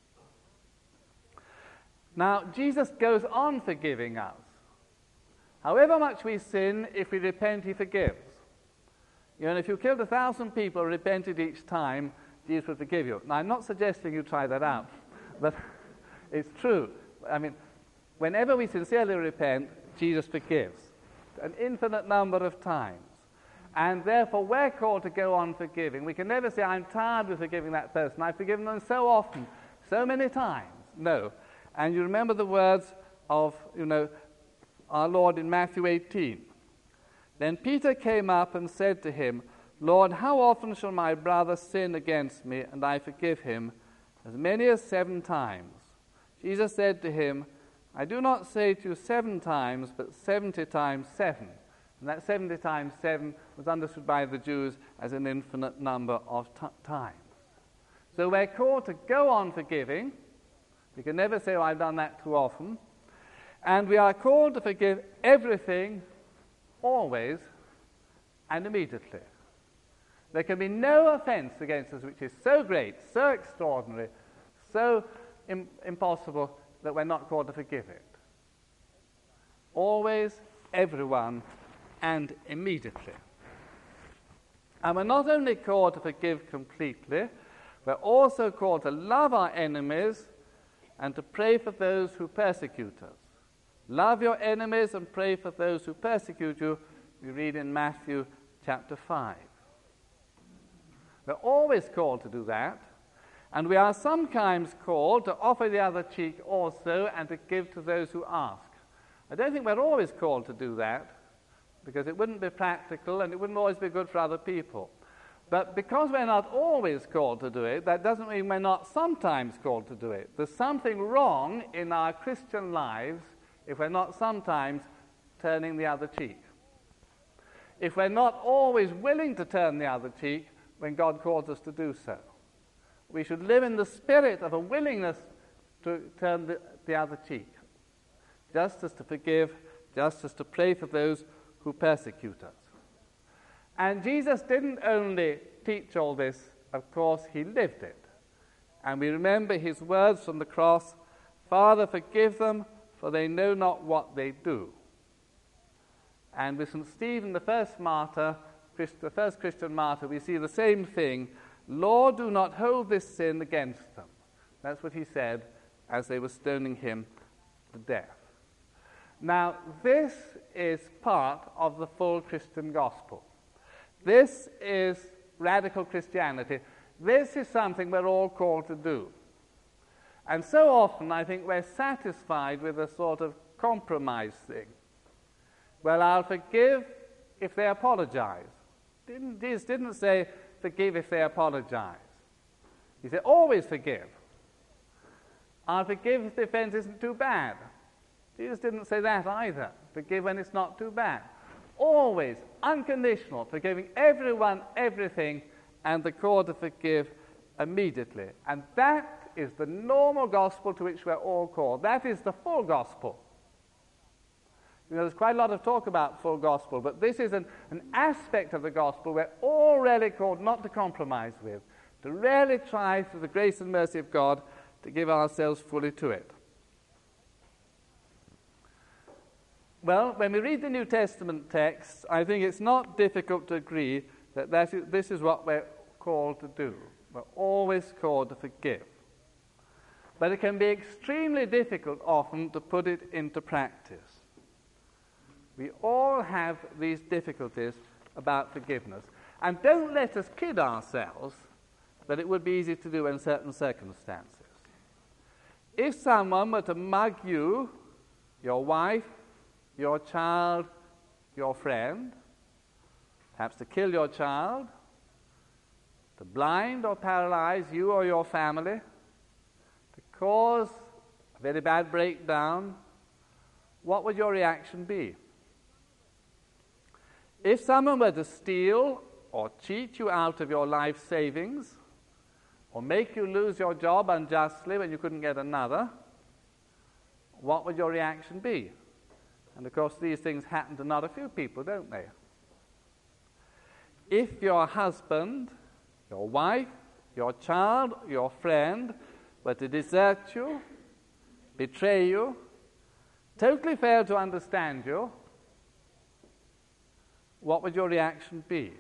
Now, Jesus goes on forgiving us. However much we sin, if we repent, he forgives. And if you killed 1,000 people and repented each time, Jesus would forgive you. Now, I'm not suggesting you try that out, but it's true. I mean, whenever we sincerely repent, Jesus forgives an infinite number of times. And therefore, we're called to go on forgiving. We can never say, "I'm tired of forgiving that person. I've forgiven them so often, so many times." No. And you remember the words of, our Lord in Matthew 18. Then Peter came up and said to him, Lord, how often shall my brother sin against me, and I forgive him? As many as 7 times. Jesus said to him, I do not say to you 7 times, but 70 times 7. And that 70 times 7 was understood by the Jews as an infinite number of times. So we're called to go on forgiving. We can never say, oh, I've done that too often. And we are called to forgive everything, always, and immediately. There can be no offense against us which is so great, so extraordinary, so impossible that we're not called to forgive it. Always, everyone, and immediately. And we're not only called to forgive completely, we're also called to love our enemies and to pray for those who persecute us. Love your enemies and pray for those who persecute you, we read in Matthew chapter 5. We're always called to do that, and we are sometimes called to offer the other cheek also and to give to those who ask. I don't think we're always called to do that, because it wouldn't be practical and it wouldn't always be good for other people. But because we're not always called to do it, that doesn't mean we're not sometimes called to do it. There's something wrong in our Christian lives if we're not sometimes turning the other cheek. If we're not always willing to turn the other cheek when God calls us to do so. We should live in the spirit of a willingness to turn the other cheek. Just as to forgive, just as to pray for those who persecute us. And Jesus didn't only teach all this, of course, he lived it. And we remember his words from the cross, Father, forgive them, for they know not what they do. And with St. Stephen, the first martyr, the first Christian martyr, we see the same thing. Lord, do not hold this sin against them. That's what he said as they were stoning him to death. Now, this is part of the full Christian gospel. This is radical Christianity. This is something we're all called to do. And so often I think we're satisfied with a sort of compromise thing. Well, I'll forgive if they apologize. Jesus didn't say forgive if they apologize. He said always forgive. I'll forgive if the offense isn't too bad. Jesus didn't say that either. Forgive when it's not too bad. Always unconditional, forgiving everyone, everything, and the call to forgive immediately. And that is the normal gospel to which we're all called. That is the full gospel. You know, there's quite a lot of talk about full gospel, but this is an aspect of the gospel we're all really called not to compromise with, to really try, through the grace and mercy of God, to give ourselves fully to it. Well, when we read the New Testament texts, I think it's not difficult to agree that this is what we're called to do. We're always called to forgive. But it can be extremely difficult often to put it into practice. We all have these difficulties about forgiveness. And don't let us kid ourselves that it would be easy to do in certain circumstances. If someone were to mug you, your wife, your child, your friend, perhaps to kill your child, to blind or paralyze you or your family, to cause a very bad breakdown, what would your reaction be? If someone were to steal or cheat you out of your life savings, or make you lose your job unjustly when you couldn't get another, what would your reaction be? And of course these things happen to not a few people, don't they? If your husband, your wife, your child, your friend were to desert you, betray you, totally fail to understand you, what would your reaction be?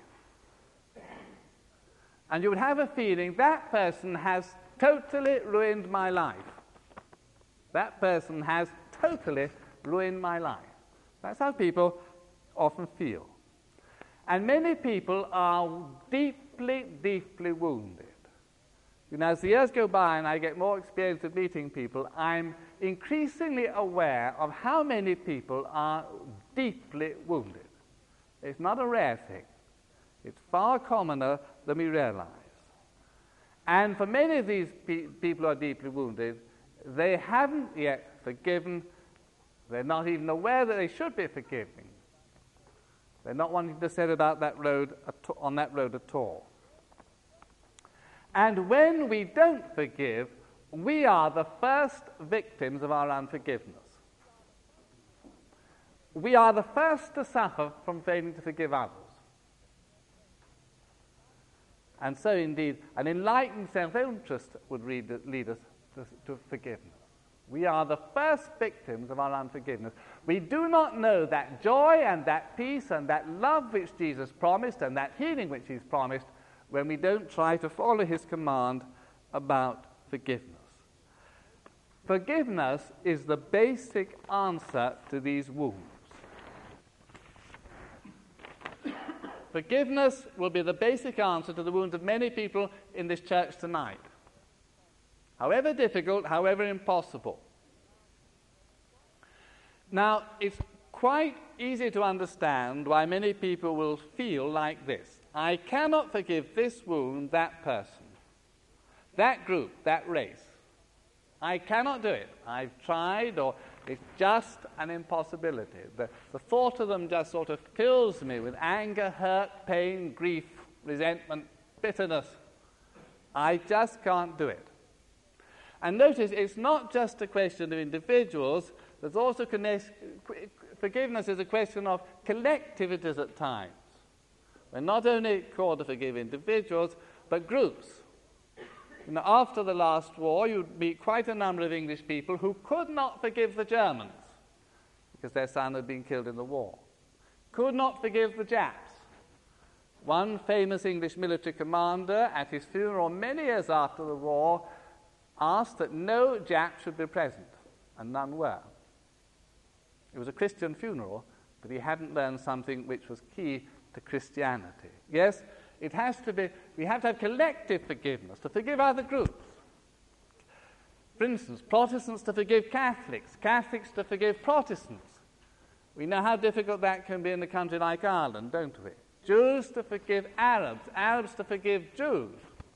And you would have a feeling that person has totally ruined my life. That person has totally ruined my life. That's how people often feel. And many people are deeply, deeply wounded. You know, as the years go by and I get more experience of meeting people, I'm increasingly aware of how many people are deeply wounded. It's not a rare thing. It's far commoner than we realize. And for many of these people who are deeply wounded, they haven't yet forgiven. They're not even aware that they should be forgiving. They're not wanting to set about that road on that road at all. And when we don't forgive, we are the first victims of our unforgiveness. We are the first to suffer from failing to forgive others. And so, indeed, an enlightened self-interest would lead us to forgiveness. We are the first victims of our unforgiveness. We do not know that joy and that peace and that love which Jesus promised and that healing which he's promised when we don't try to follow his command about forgiveness. Forgiveness is the basic answer to these wounds. Forgiveness will be the basic answer to the wounds of many people in this church tonight. However difficult, however impossible. Now, it's quite easy to understand why many people will feel like this. I cannot forgive this wound, that person, that group, that race. I cannot do it. I've tried, or it's just an impossibility. The thought of them just sort of fills me with anger, hurt, pain, grief, resentment, bitterness. I just can't do it. And notice, it's not just a question of individuals. There's also forgiveness is a question of collectivities at times. We're not only called to forgive individuals, but groups. You know, after the last war, you'd meet quite a number of English people who could not forgive the Germans because their son had been killed in the war. Could not forgive the Japs. One famous English military commander, at his funeral many years after the war, asked that no Jap should be present, and none were. It was a Christian funeral, but he hadn't learned something which was key to Christianity. Yes, it has to be, we have to have collective forgiveness, to forgive other groups. For instance, Protestants to forgive Catholics, Catholics to forgive Protestants. We know how difficult that can be in a country like Ireland, don't we? Jews to forgive Arabs, Arabs to forgive Jews.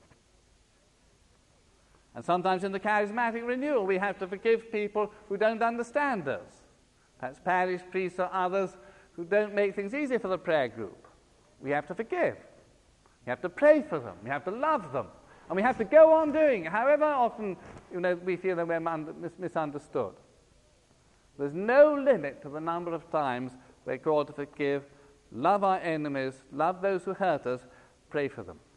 And sometimes in the charismatic renewal, we have to forgive people who don't understand us. Perhaps parish priests or others who don't make things easy for the prayer group. We have to forgive. We have to pray for them. We have to love them. And we have to go on doing it, however often we feel that we're misunderstood. There's no limit to the number of times we're called to forgive, love our enemies, love those who hurt us, pray for them.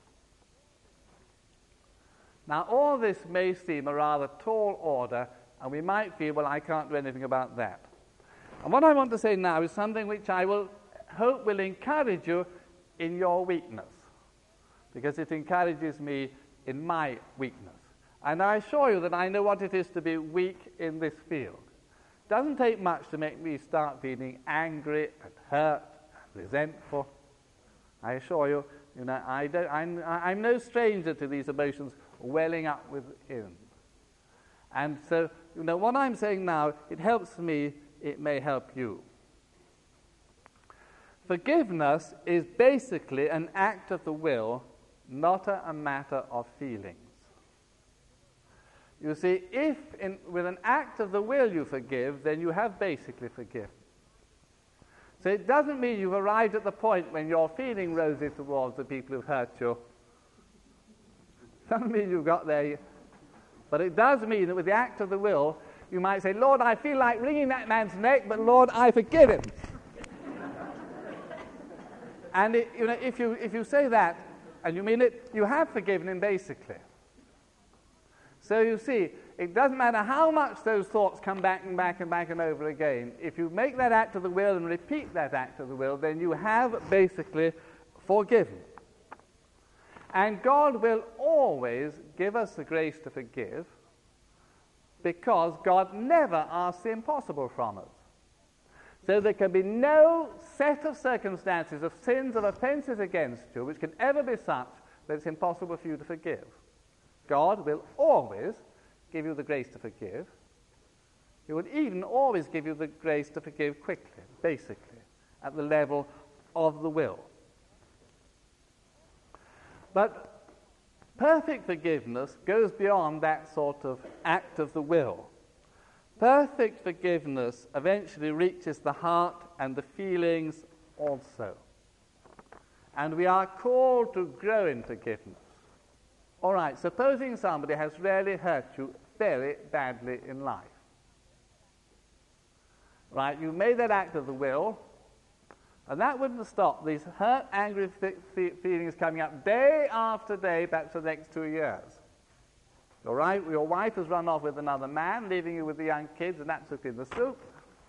Now, all this may seem a rather tall order, and we might feel, well, I can't do anything about that. And what I want to say now is something which I hope will encourage you in your weakness, because it encourages me in my weakness. And I assure you that I know what it is to be weak in this field. It doesn't take much to make me start feeling angry and hurt and resentful. I assure you, I'm no stranger to these emotions welling up within. And so, what I'm saying now, it helps me, it may help you. Forgiveness is basically an act of the will, not a matter of feelings. You see, if with an act of the will you forgive, then you have basically forgiven. So it doesn't mean you've arrived at the point when you're feeling rosy towards the people who've hurt you. Doesn't mean you've got there. But it does mean that with the act of the will, you might say, Lord, I feel like wringing that man's neck, but Lord, I forgive him. And if you say that, and you mean it, you have forgiven him basically. So you see, it doesn't matter how much those thoughts come back and back and back and over again. If you make that act of the will and repeat that act of the will, then you have basically forgiven. And God will always give us the grace to forgive, because God never asks the impossible from us. So there can be no set of circumstances, of sins, of offences against you, which can ever be such that it's impossible for you to forgive. God will always give you the grace to forgive. He would even always give you the grace to forgive quickly, basically, at the level of the will. But perfect forgiveness goes beyond that sort of act of the will. Perfect forgiveness eventually reaches the heart and the feelings also. And we are called to grow in forgiveness. All right, supposing somebody has really hurt you very badly in life. Right, you made that act of the will, and that wouldn't stop these hurt, angry feelings coming up day after day, perhaps for the next 2 years. All right, your wife has run off with another man, leaving you with the young kids, and that's cooking the soup.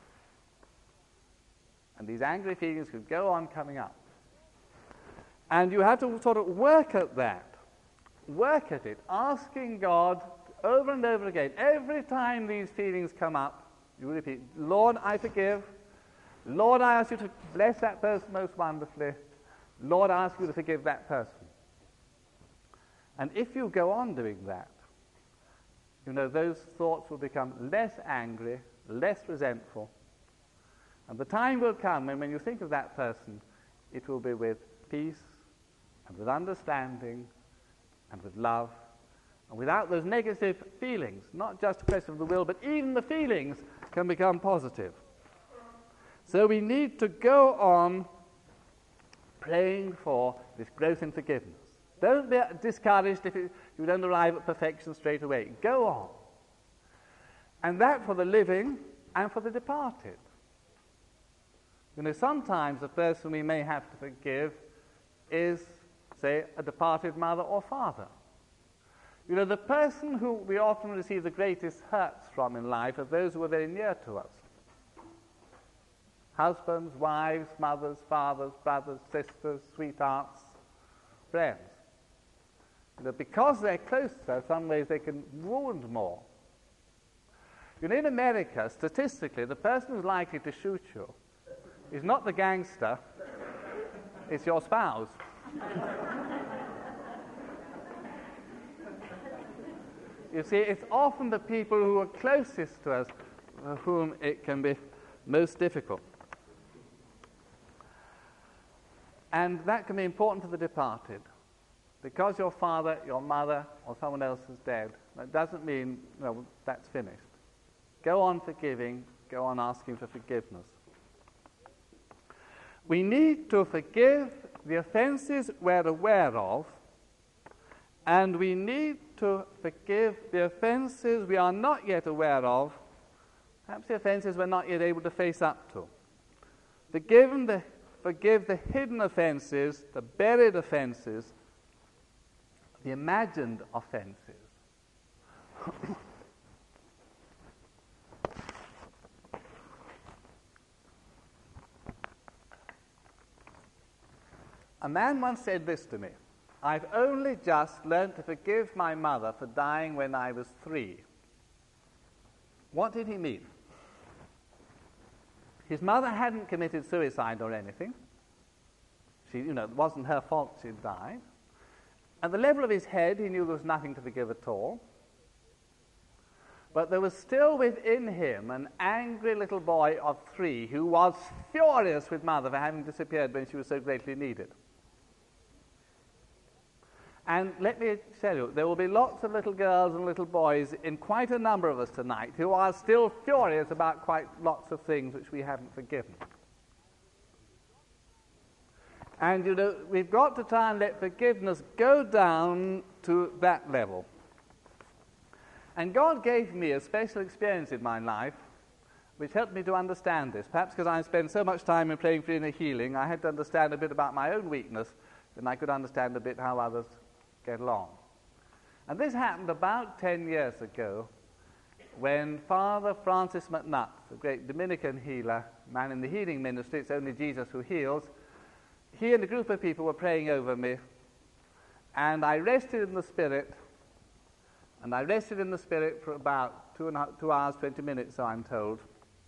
And these angry feelings could go on coming up. And you have to sort of work at that. Work at it, asking God over and over again. Every time these feelings come up, you repeat, Lord, I forgive. Lord, I ask you to bless that person most wonderfully. Lord, I ask you to forgive that person. And if you go on doing that, you know, those thoughts will become less angry, less resentful. And the time will come when you think of that person, it will be with peace and with understanding and with love, and without those negative feelings. Not just a question of the will, but even the feelings can become positive. So we need to go on praying for this growth in forgiveness. Don't be discouraged if you don't arrive at perfection straight away. Go on. And that for the living and for the departed. You know, sometimes the person we may have to forgive is, say, a departed mother or father. You know, the person who we often receive the greatest hurts from in life are those who are very near to us. Husbands, wives, mothers, fathers, brothers, sisters, sweethearts, friends. You know, because they're closer, some ways they can wound more. You know, in America, statistically, the person who's likely to shoot you is not the gangster, it's your spouse. You see, it's often the people who are closest to us for whom it can be most difficult. And that can be important to the departed. Because your father, your mother, or someone else is dead, that doesn't mean, no, that's finished. Go on forgiving, go on asking for forgiveness. We need to forgive the offenses we're aware of, and we need to forgive the offenses we are not yet aware of, perhaps the offenses we're not yet able to face up to. Forgive the hidden offenses, the buried offenses, the imagined offenses. A man once said this to me: I've only just learned to forgive my mother for dying when I was 3. What did he mean? His mother hadn't committed suicide or anything. She, it wasn't her fault she died. At the level of his head, he knew there was nothing to forgive at all. But there was still within him an angry little boy of 3 who was furious with mother for having disappeared when she was so greatly needed. And let me tell you, there will be lots of little girls and little boys in quite a number of us tonight who are still furious about quite lots of things which we haven't forgiven. And, we've got to try and let forgiveness go down to that level. And God gave me a special experience in my life which helped me to understand this. Perhaps because I spent so much time in praying for inner healing, I had to understand a bit about my own weakness, and I could understand a bit how others get along. And this happened about 10 years ago when Father Francis McNutt, the great Dominican healer, man in the healing ministry, it's only Jesus who heals, he and a group of people were praying over me, and I rested in the Spirit, and I rested in the Spirit for about 2 hours, 20 minutes, so I'm told.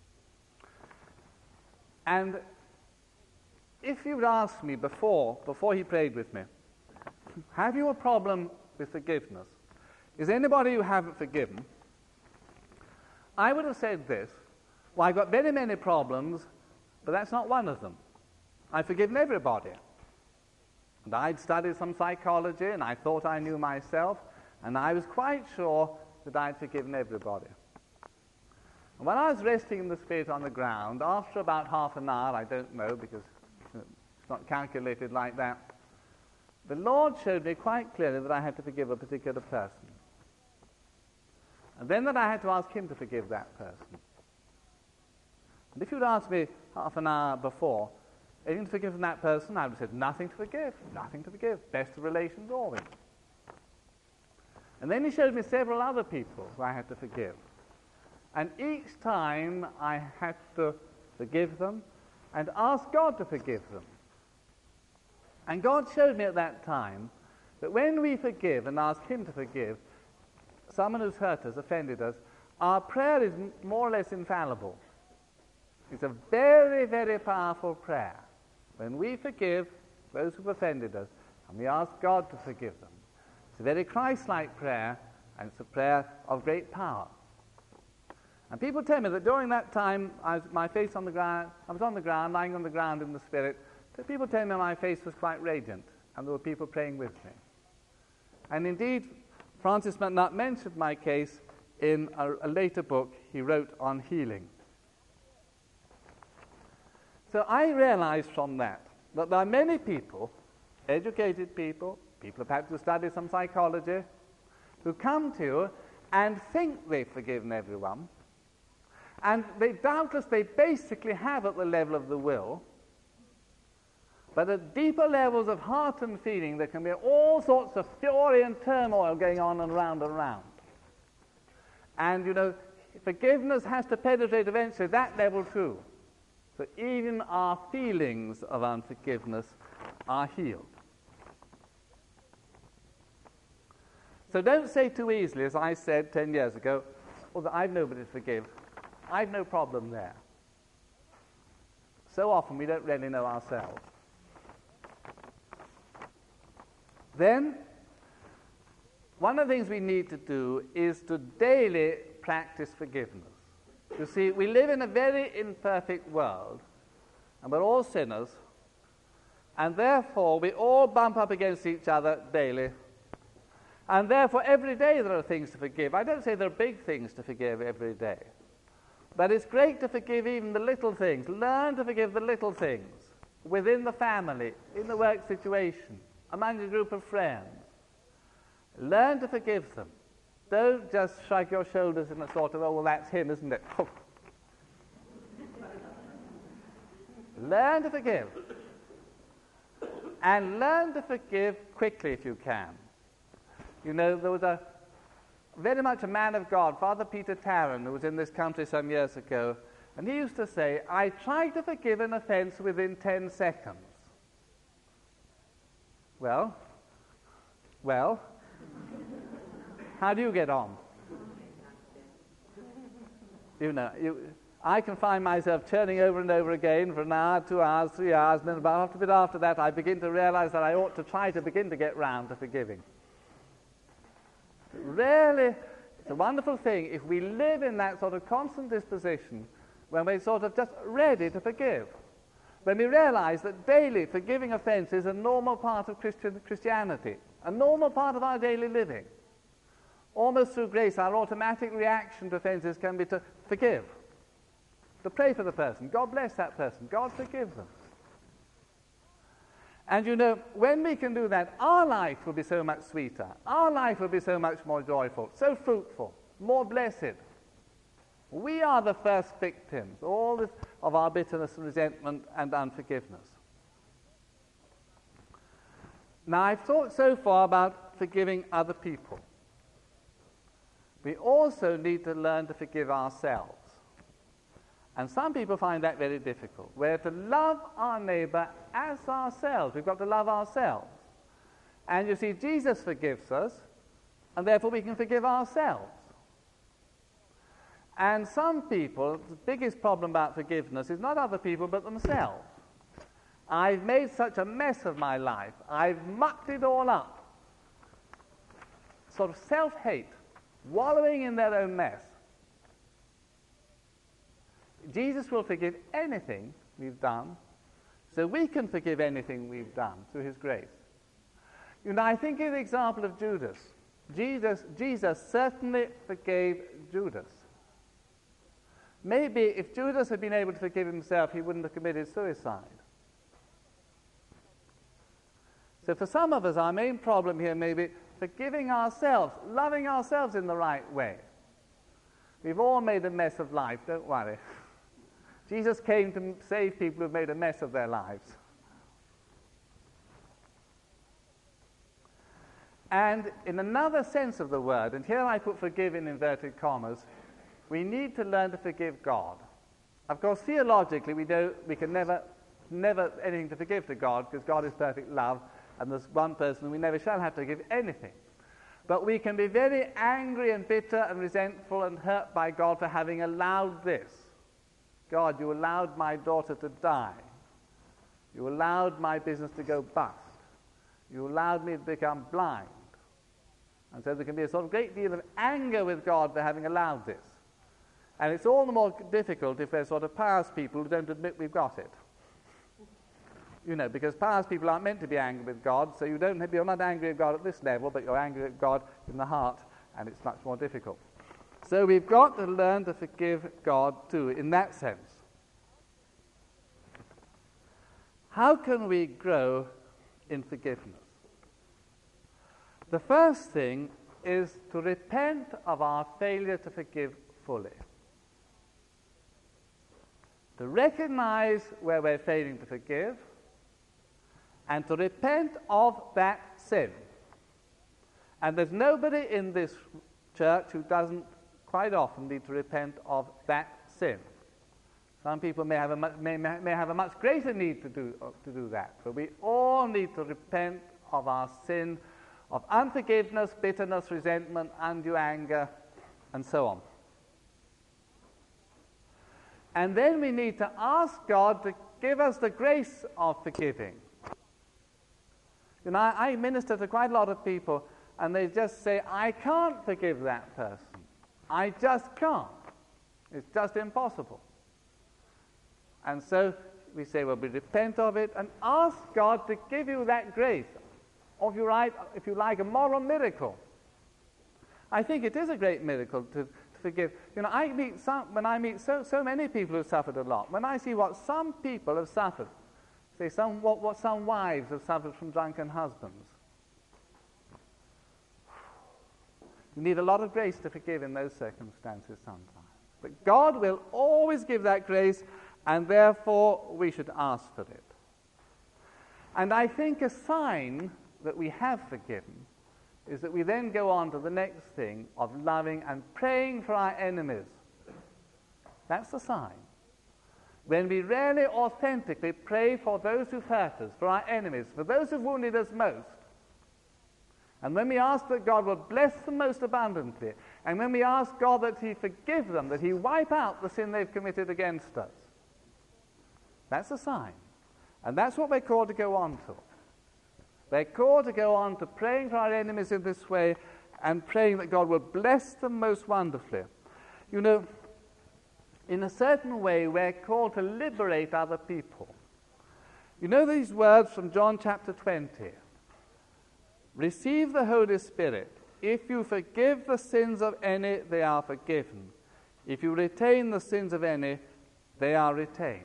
And if you'd asked me before he prayed with me, have you a problem with forgiveness? Is anybody you haven't forgiven? I would have said this: well, I've got very many problems, but that's not one of them. I've forgiven everybody. And I'd studied some psychology, and I thought I knew myself, and I was quite sure that I'd forgiven everybody. And when I was resting in the Spirit on the ground, after about half an hour, I don't know, because it's not calculated like that, the Lord showed me quite clearly that I had to forgive a particular person. And then that I had to ask him to forgive that person. And if you'd asked me half an hour before, anything to forgive from that person, I would have said, nothing to forgive, nothing to forgive, best of relations always. And then he showed me several other people who I had to forgive. And each time I had to forgive them and ask God to forgive them. And God showed me at that time that when we forgive and ask him to forgive someone who's hurt us, offended us, our prayer is more or less infallible. It's a very, very powerful prayer. When we forgive those who've offended us and we ask God to forgive them, it's a very Christ-like prayer, and it's a prayer of great power. And people tell me that during that time, I was on the ground, lying on the ground in the Spirit, so people tell me my face was quite radiant, and there were people praying with me. And indeed, Francis MacNutt mentioned my case in a later book he wrote on healing. So I realized from that there are many people, educated people perhaps who study some psychology, who come to you and think they've forgiven everyone, and they basically have at the level of the will, but at deeper levels of heart and feeling there can be all sorts of fury and turmoil going on and around and around. And, forgiveness has to penetrate eventually that level too. So even our feelings of unforgiveness are healed. So don't say too easily, as I said 10 years ago, I've nobody to forgive. I've no problem there. So often we don't really know ourselves. Then, one of the things we need to do is to daily practice forgiveness. You see, we live in a very imperfect world, and we're all sinners, and therefore we all bump up against each other daily. And therefore every day there are things to forgive. I don't say there are big things to forgive every day, but it's great to forgive even the little things. Learn to forgive the little things within the family, in the work situation, among a group of friends. Learn to forgive them. Don't just shrug your shoulders in a sort of, that's him, isn't it? Learn to forgive. And learn to forgive quickly if you can. There was very much a man of God, Father Peter Tarrant, who was in this country some years ago, and he used to say, I try to forgive an offense within 10 seconds. Well, how do you get on? I can find myself turning over and over again for an hour, 2 hours, 3 hours, and then about a bit after that I begin to realize that I ought to try to begin to get round to forgiving. Really, it's a wonderful thing if we live in that sort of constant disposition when we're sort of just ready to forgive. When we realize that daily forgiving offense is a normal part of Christianity, a normal part of our daily living. Almost through grace, our automatic reaction to offenses can be to forgive, to pray for the person. God bless that person. God forgive them. And when we can do that, our life will be so much sweeter. Our life will be so much more joyful, so fruitful, more blessed. We are the first victims, all this, of our bitterness, resentment, and unforgiveness. Now, I've thought so far about forgiving other people. We also need to learn to forgive ourselves. And some people find that very difficult. We're to love our neighbor as ourselves. We've got to love ourselves. And you see, Jesus forgives us, and therefore we can forgive ourselves. And some people, the biggest problem about forgiveness is not other people but themselves. I've made such a mess of my life. I've mucked it all up. Sort of self-hate, wallowing in their own mess. Jesus will forgive anything we've done, so we can forgive anything we've done through his grace. You know, I think of the example of Judas. Jesus certainly forgave Judas. Maybe if Judas had been able to forgive himself, he wouldn't have committed suicide. So for some of us, our main problem here may be forgiving ourselves, loving ourselves in the right way. We've all made a mess of life, don't worry. Jesus came to save people who've made a mess of their lives. And in another sense of the word, and here I put forgive in inverted commas, we need to learn to forgive God. Of course, theologically, we know we can never anything to forgive to God, because God is perfect love, and there's one person we never shall have to give anything. But we can be very angry and bitter and resentful and hurt by God for having allowed this. God, you allowed my daughter to die. You allowed my business to go bust. You allowed me to become blind. And so there can be a sort of great deal of anger with God for having allowed this. And it's all the more difficult if they're sort of pious people who don't admit we've got it. You know, because pious people aren't meant to be angry with God, so you're not angry with God at this level, but you're angry with God in the heart, and it's much more difficult. So we've got to learn to forgive God too, in that sense. How can we grow in forgiveness? The first thing is to repent of our failure to forgive fully. To recognize where we're failing to forgive, and to repent of that sin. And there's nobody in this church who doesn't quite often need to repent of that sin. Some people may have a much greater need to do that, but we all need to repent of our sin, of unforgiveness, bitterness, resentment, undue anger, and so on. And then we need to ask God to give us the grace of forgiving. You know, I minister to quite a lot of people, and they just say, I can't forgive that person. I just can't. It's just impossible. And so we say, well, we repent of it and ask God to give you that grace, or if you like, a moral miracle. I think it is a great miracle to forgive. You know, when I meet so many people who suffered a lot, when I see what some people have suffered, say what some wives have suffered from drunken husbands. You need a lot of grace to forgive in those circumstances sometimes. But God will always give that grace, and therefore we should ask for it. And I think a sign that we have forgiven is that we then go on to the next thing of loving and praying for our enemies. That's the sign. When we really authentically pray for those who've hurt us, for our enemies, for those who've wounded us most, and when we ask that God will bless them most abundantly, and when we ask God that he forgive them, that he wipe out the sin they've committed against us, that's a sign. And that's what we're called to go on to. We're called to go on to praying for our enemies in this way and praying that God will bless them most wonderfully. You know, in a certain way, we're called to liberate other people. You know these words from John chapter 20? Receive the Holy Spirit. If you forgive the sins of any, they are forgiven. If you retain the sins of any, they are retained.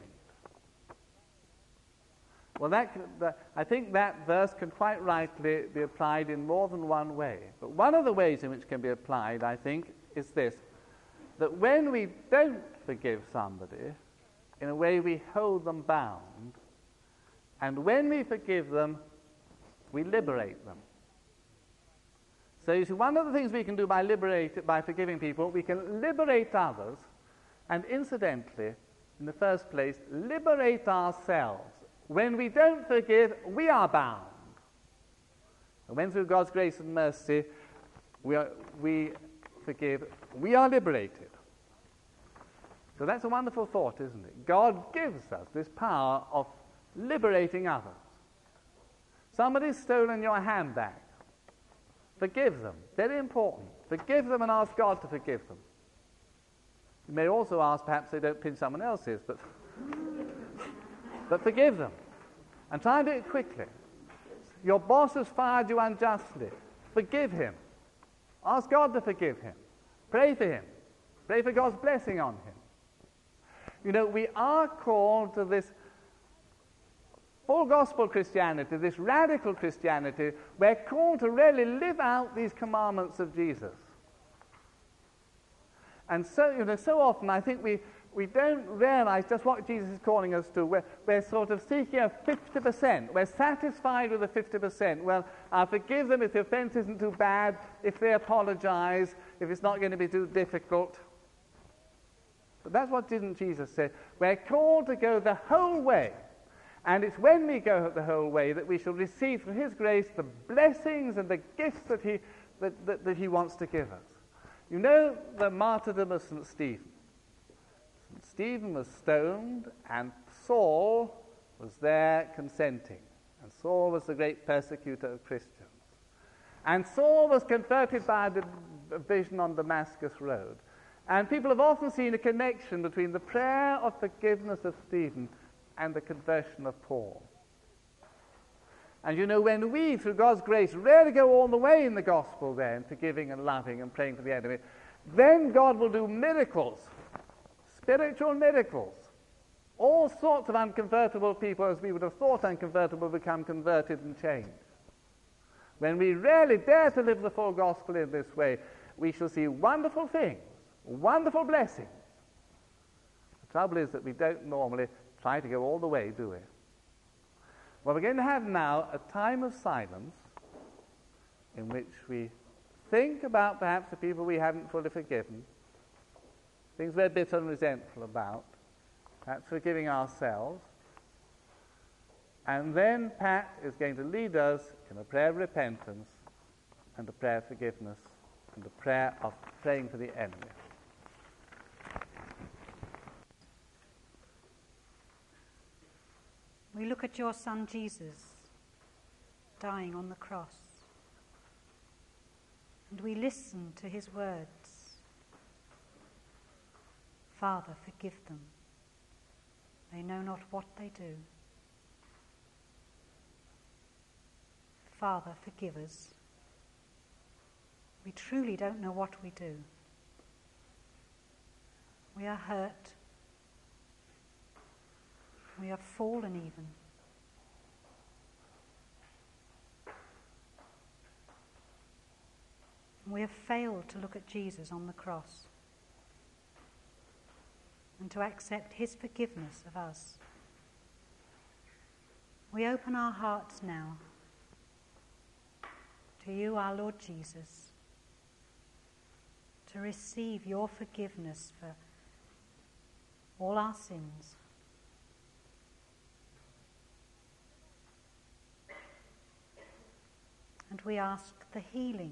Well, I think that verse can quite rightly be applied in more than one way. But one of the ways in which it can be applied, I think, is this: that when we don't forgive somebody, in a way we hold them bound, and when we forgive them, we liberate them. So you see, one of the things we can do by forgiving people, we can liberate others, and incidentally, in the first place, liberate ourselves. When we don't forgive, we are bound. And when through God's grace and mercy we forgive, we are liberated. So that's a wonderful thought, isn't it? God gives us this power of liberating others. Somebody's stolen your handbag. Forgive them. Very important. Forgive them and ask God to forgive them. You may also ask, perhaps they don't pinch someone else's, but forgive them. And try and do it quickly. Your boss has fired you unjustly. Forgive him. Ask God to forgive him. Pray for him. Pray for God's blessing on him. You know, we are called to this full gospel Christianity, this radical Christianity. We're called to really live out these commandments of Jesus. And so, you know, so often I think we don't realize just what Jesus is calling us to. We're sort of seeking a 50%. We're satisfied with the 50%. Well, I'll forgive them if the offense isn't too bad, if they apologize, if it's not going to be too difficult. But that's what didn't Jesus say. We're called to go the whole way. And it's when we go the whole way that we shall receive through his grace the blessings and the gifts that he wants to give us. You know the martyrdom of St. Stephen. St. Stephen was stoned, and Saul was there consenting. And Saul was the great persecutor of Christians. And Saul was converted by a vision on Damascus Road. And people have often seen a connection between the prayer of forgiveness of Stephen and the conversion of Paul. And you know, when we, through God's grace, really go all the way in the gospel then, forgiving and loving and praying for the enemy, then God will do miracles, spiritual miracles. All sorts of unconvertible people, as we would have thought unconvertible, become converted and changed. When we really dare to live the full gospel in this way, we shall see wonderful things, wonderful blessings. The trouble is that we don't normally try to go all the way, do we? Well, we're going to have now a time of silence in which we think about perhaps the people we haven't fully forgiven, things we're bitter and resentful about, perhaps forgiving ourselves. And then Pat is going to lead us in a prayer of repentance and a prayer of forgiveness and a prayer of praying for the enemy. We look at your Son Jesus dying on the cross, and we listen to his words. Father, forgive them. They know not what they do. Father, forgive us. We truly don't know what we do. We are hurt. We have fallen even. We have failed to look at Jesus on the cross and to accept his forgiveness of us. We open our hearts now to you, our Lord Jesus, to receive your forgiveness for all our sins. And we ask the healing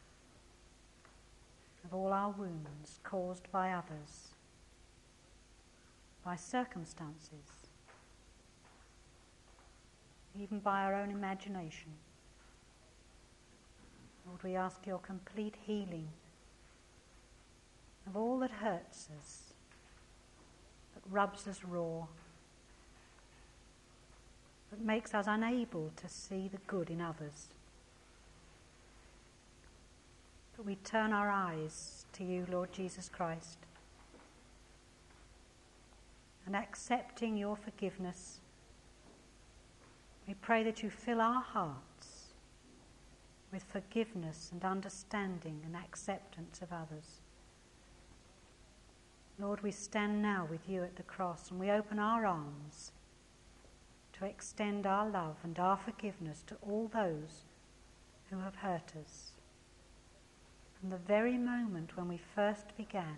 of all our wounds caused by others, by circumstances, even by our own imagination. Lord, we ask your complete healing of all that hurts us, that rubs us raw, that makes us unable to see the good in others. That we turn our eyes to you, Lord Jesus Christ, and accepting your forgiveness, we pray that you fill our hearts with forgiveness and understanding and acceptance of others. Lord, we stand now with you at the cross, and we open our arms to extend our love and our forgiveness to all those who have hurt us. From the very moment when we first began,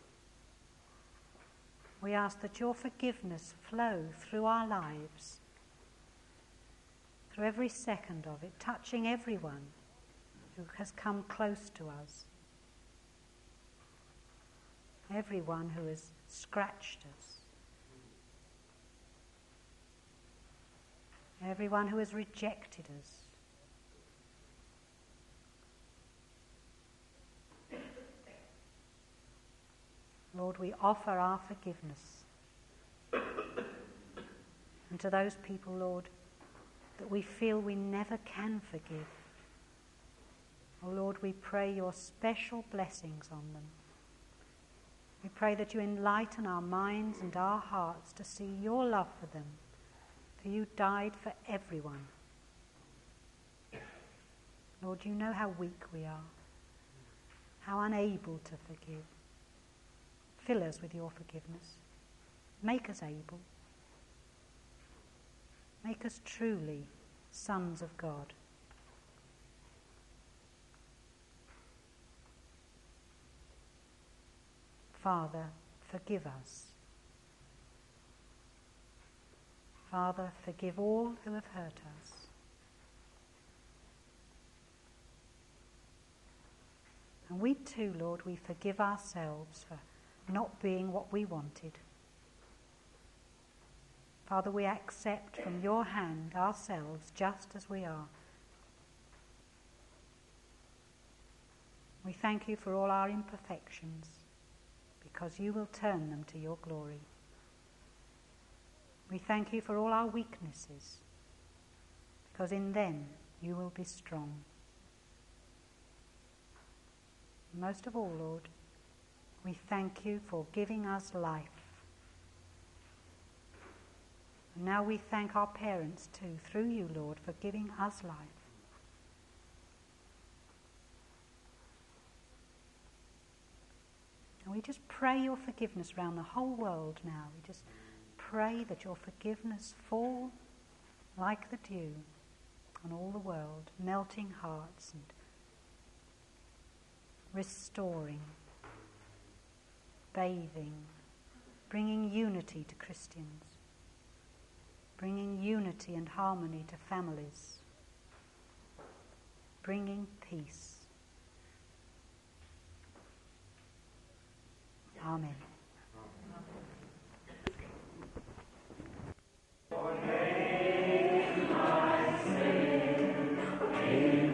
we ask that your forgiveness flow through our lives, through every second of it, touching everyone who has come close to us, everyone who has scratched us, everyone who has rejected us. Lord, we offer our forgiveness. And to those people, Lord, that we feel we never can forgive, oh Lord, we pray your special blessings on them. We pray that you enlighten our minds and our hearts to see your love for them, for you died for everyone. Lord, you know how weak we are, how unable to forgive. Fill us with your forgiveness. Make us able. Make us truly sons of God. Father, forgive us. Father, forgive all who have hurt us. And we too, Lord, we forgive ourselves for not being what we wanted. Father, we accept from your hand ourselves just as we are. We thank you for all our imperfections, because you will turn them to your glory. We thank you for all our weaknesses, because in them you will be strong. Most of all, Lord, we thank you for giving us life. And now we thank our parents too, through you, Lord, for giving us life. And we just pray your forgiveness around the whole world now. We just pray that your forgiveness fall like the dew on all the world, melting hearts and restoring, bathing, bringing unity to Christians, bringing unity and harmony to families, bringing peace. Amen. Your name I sing.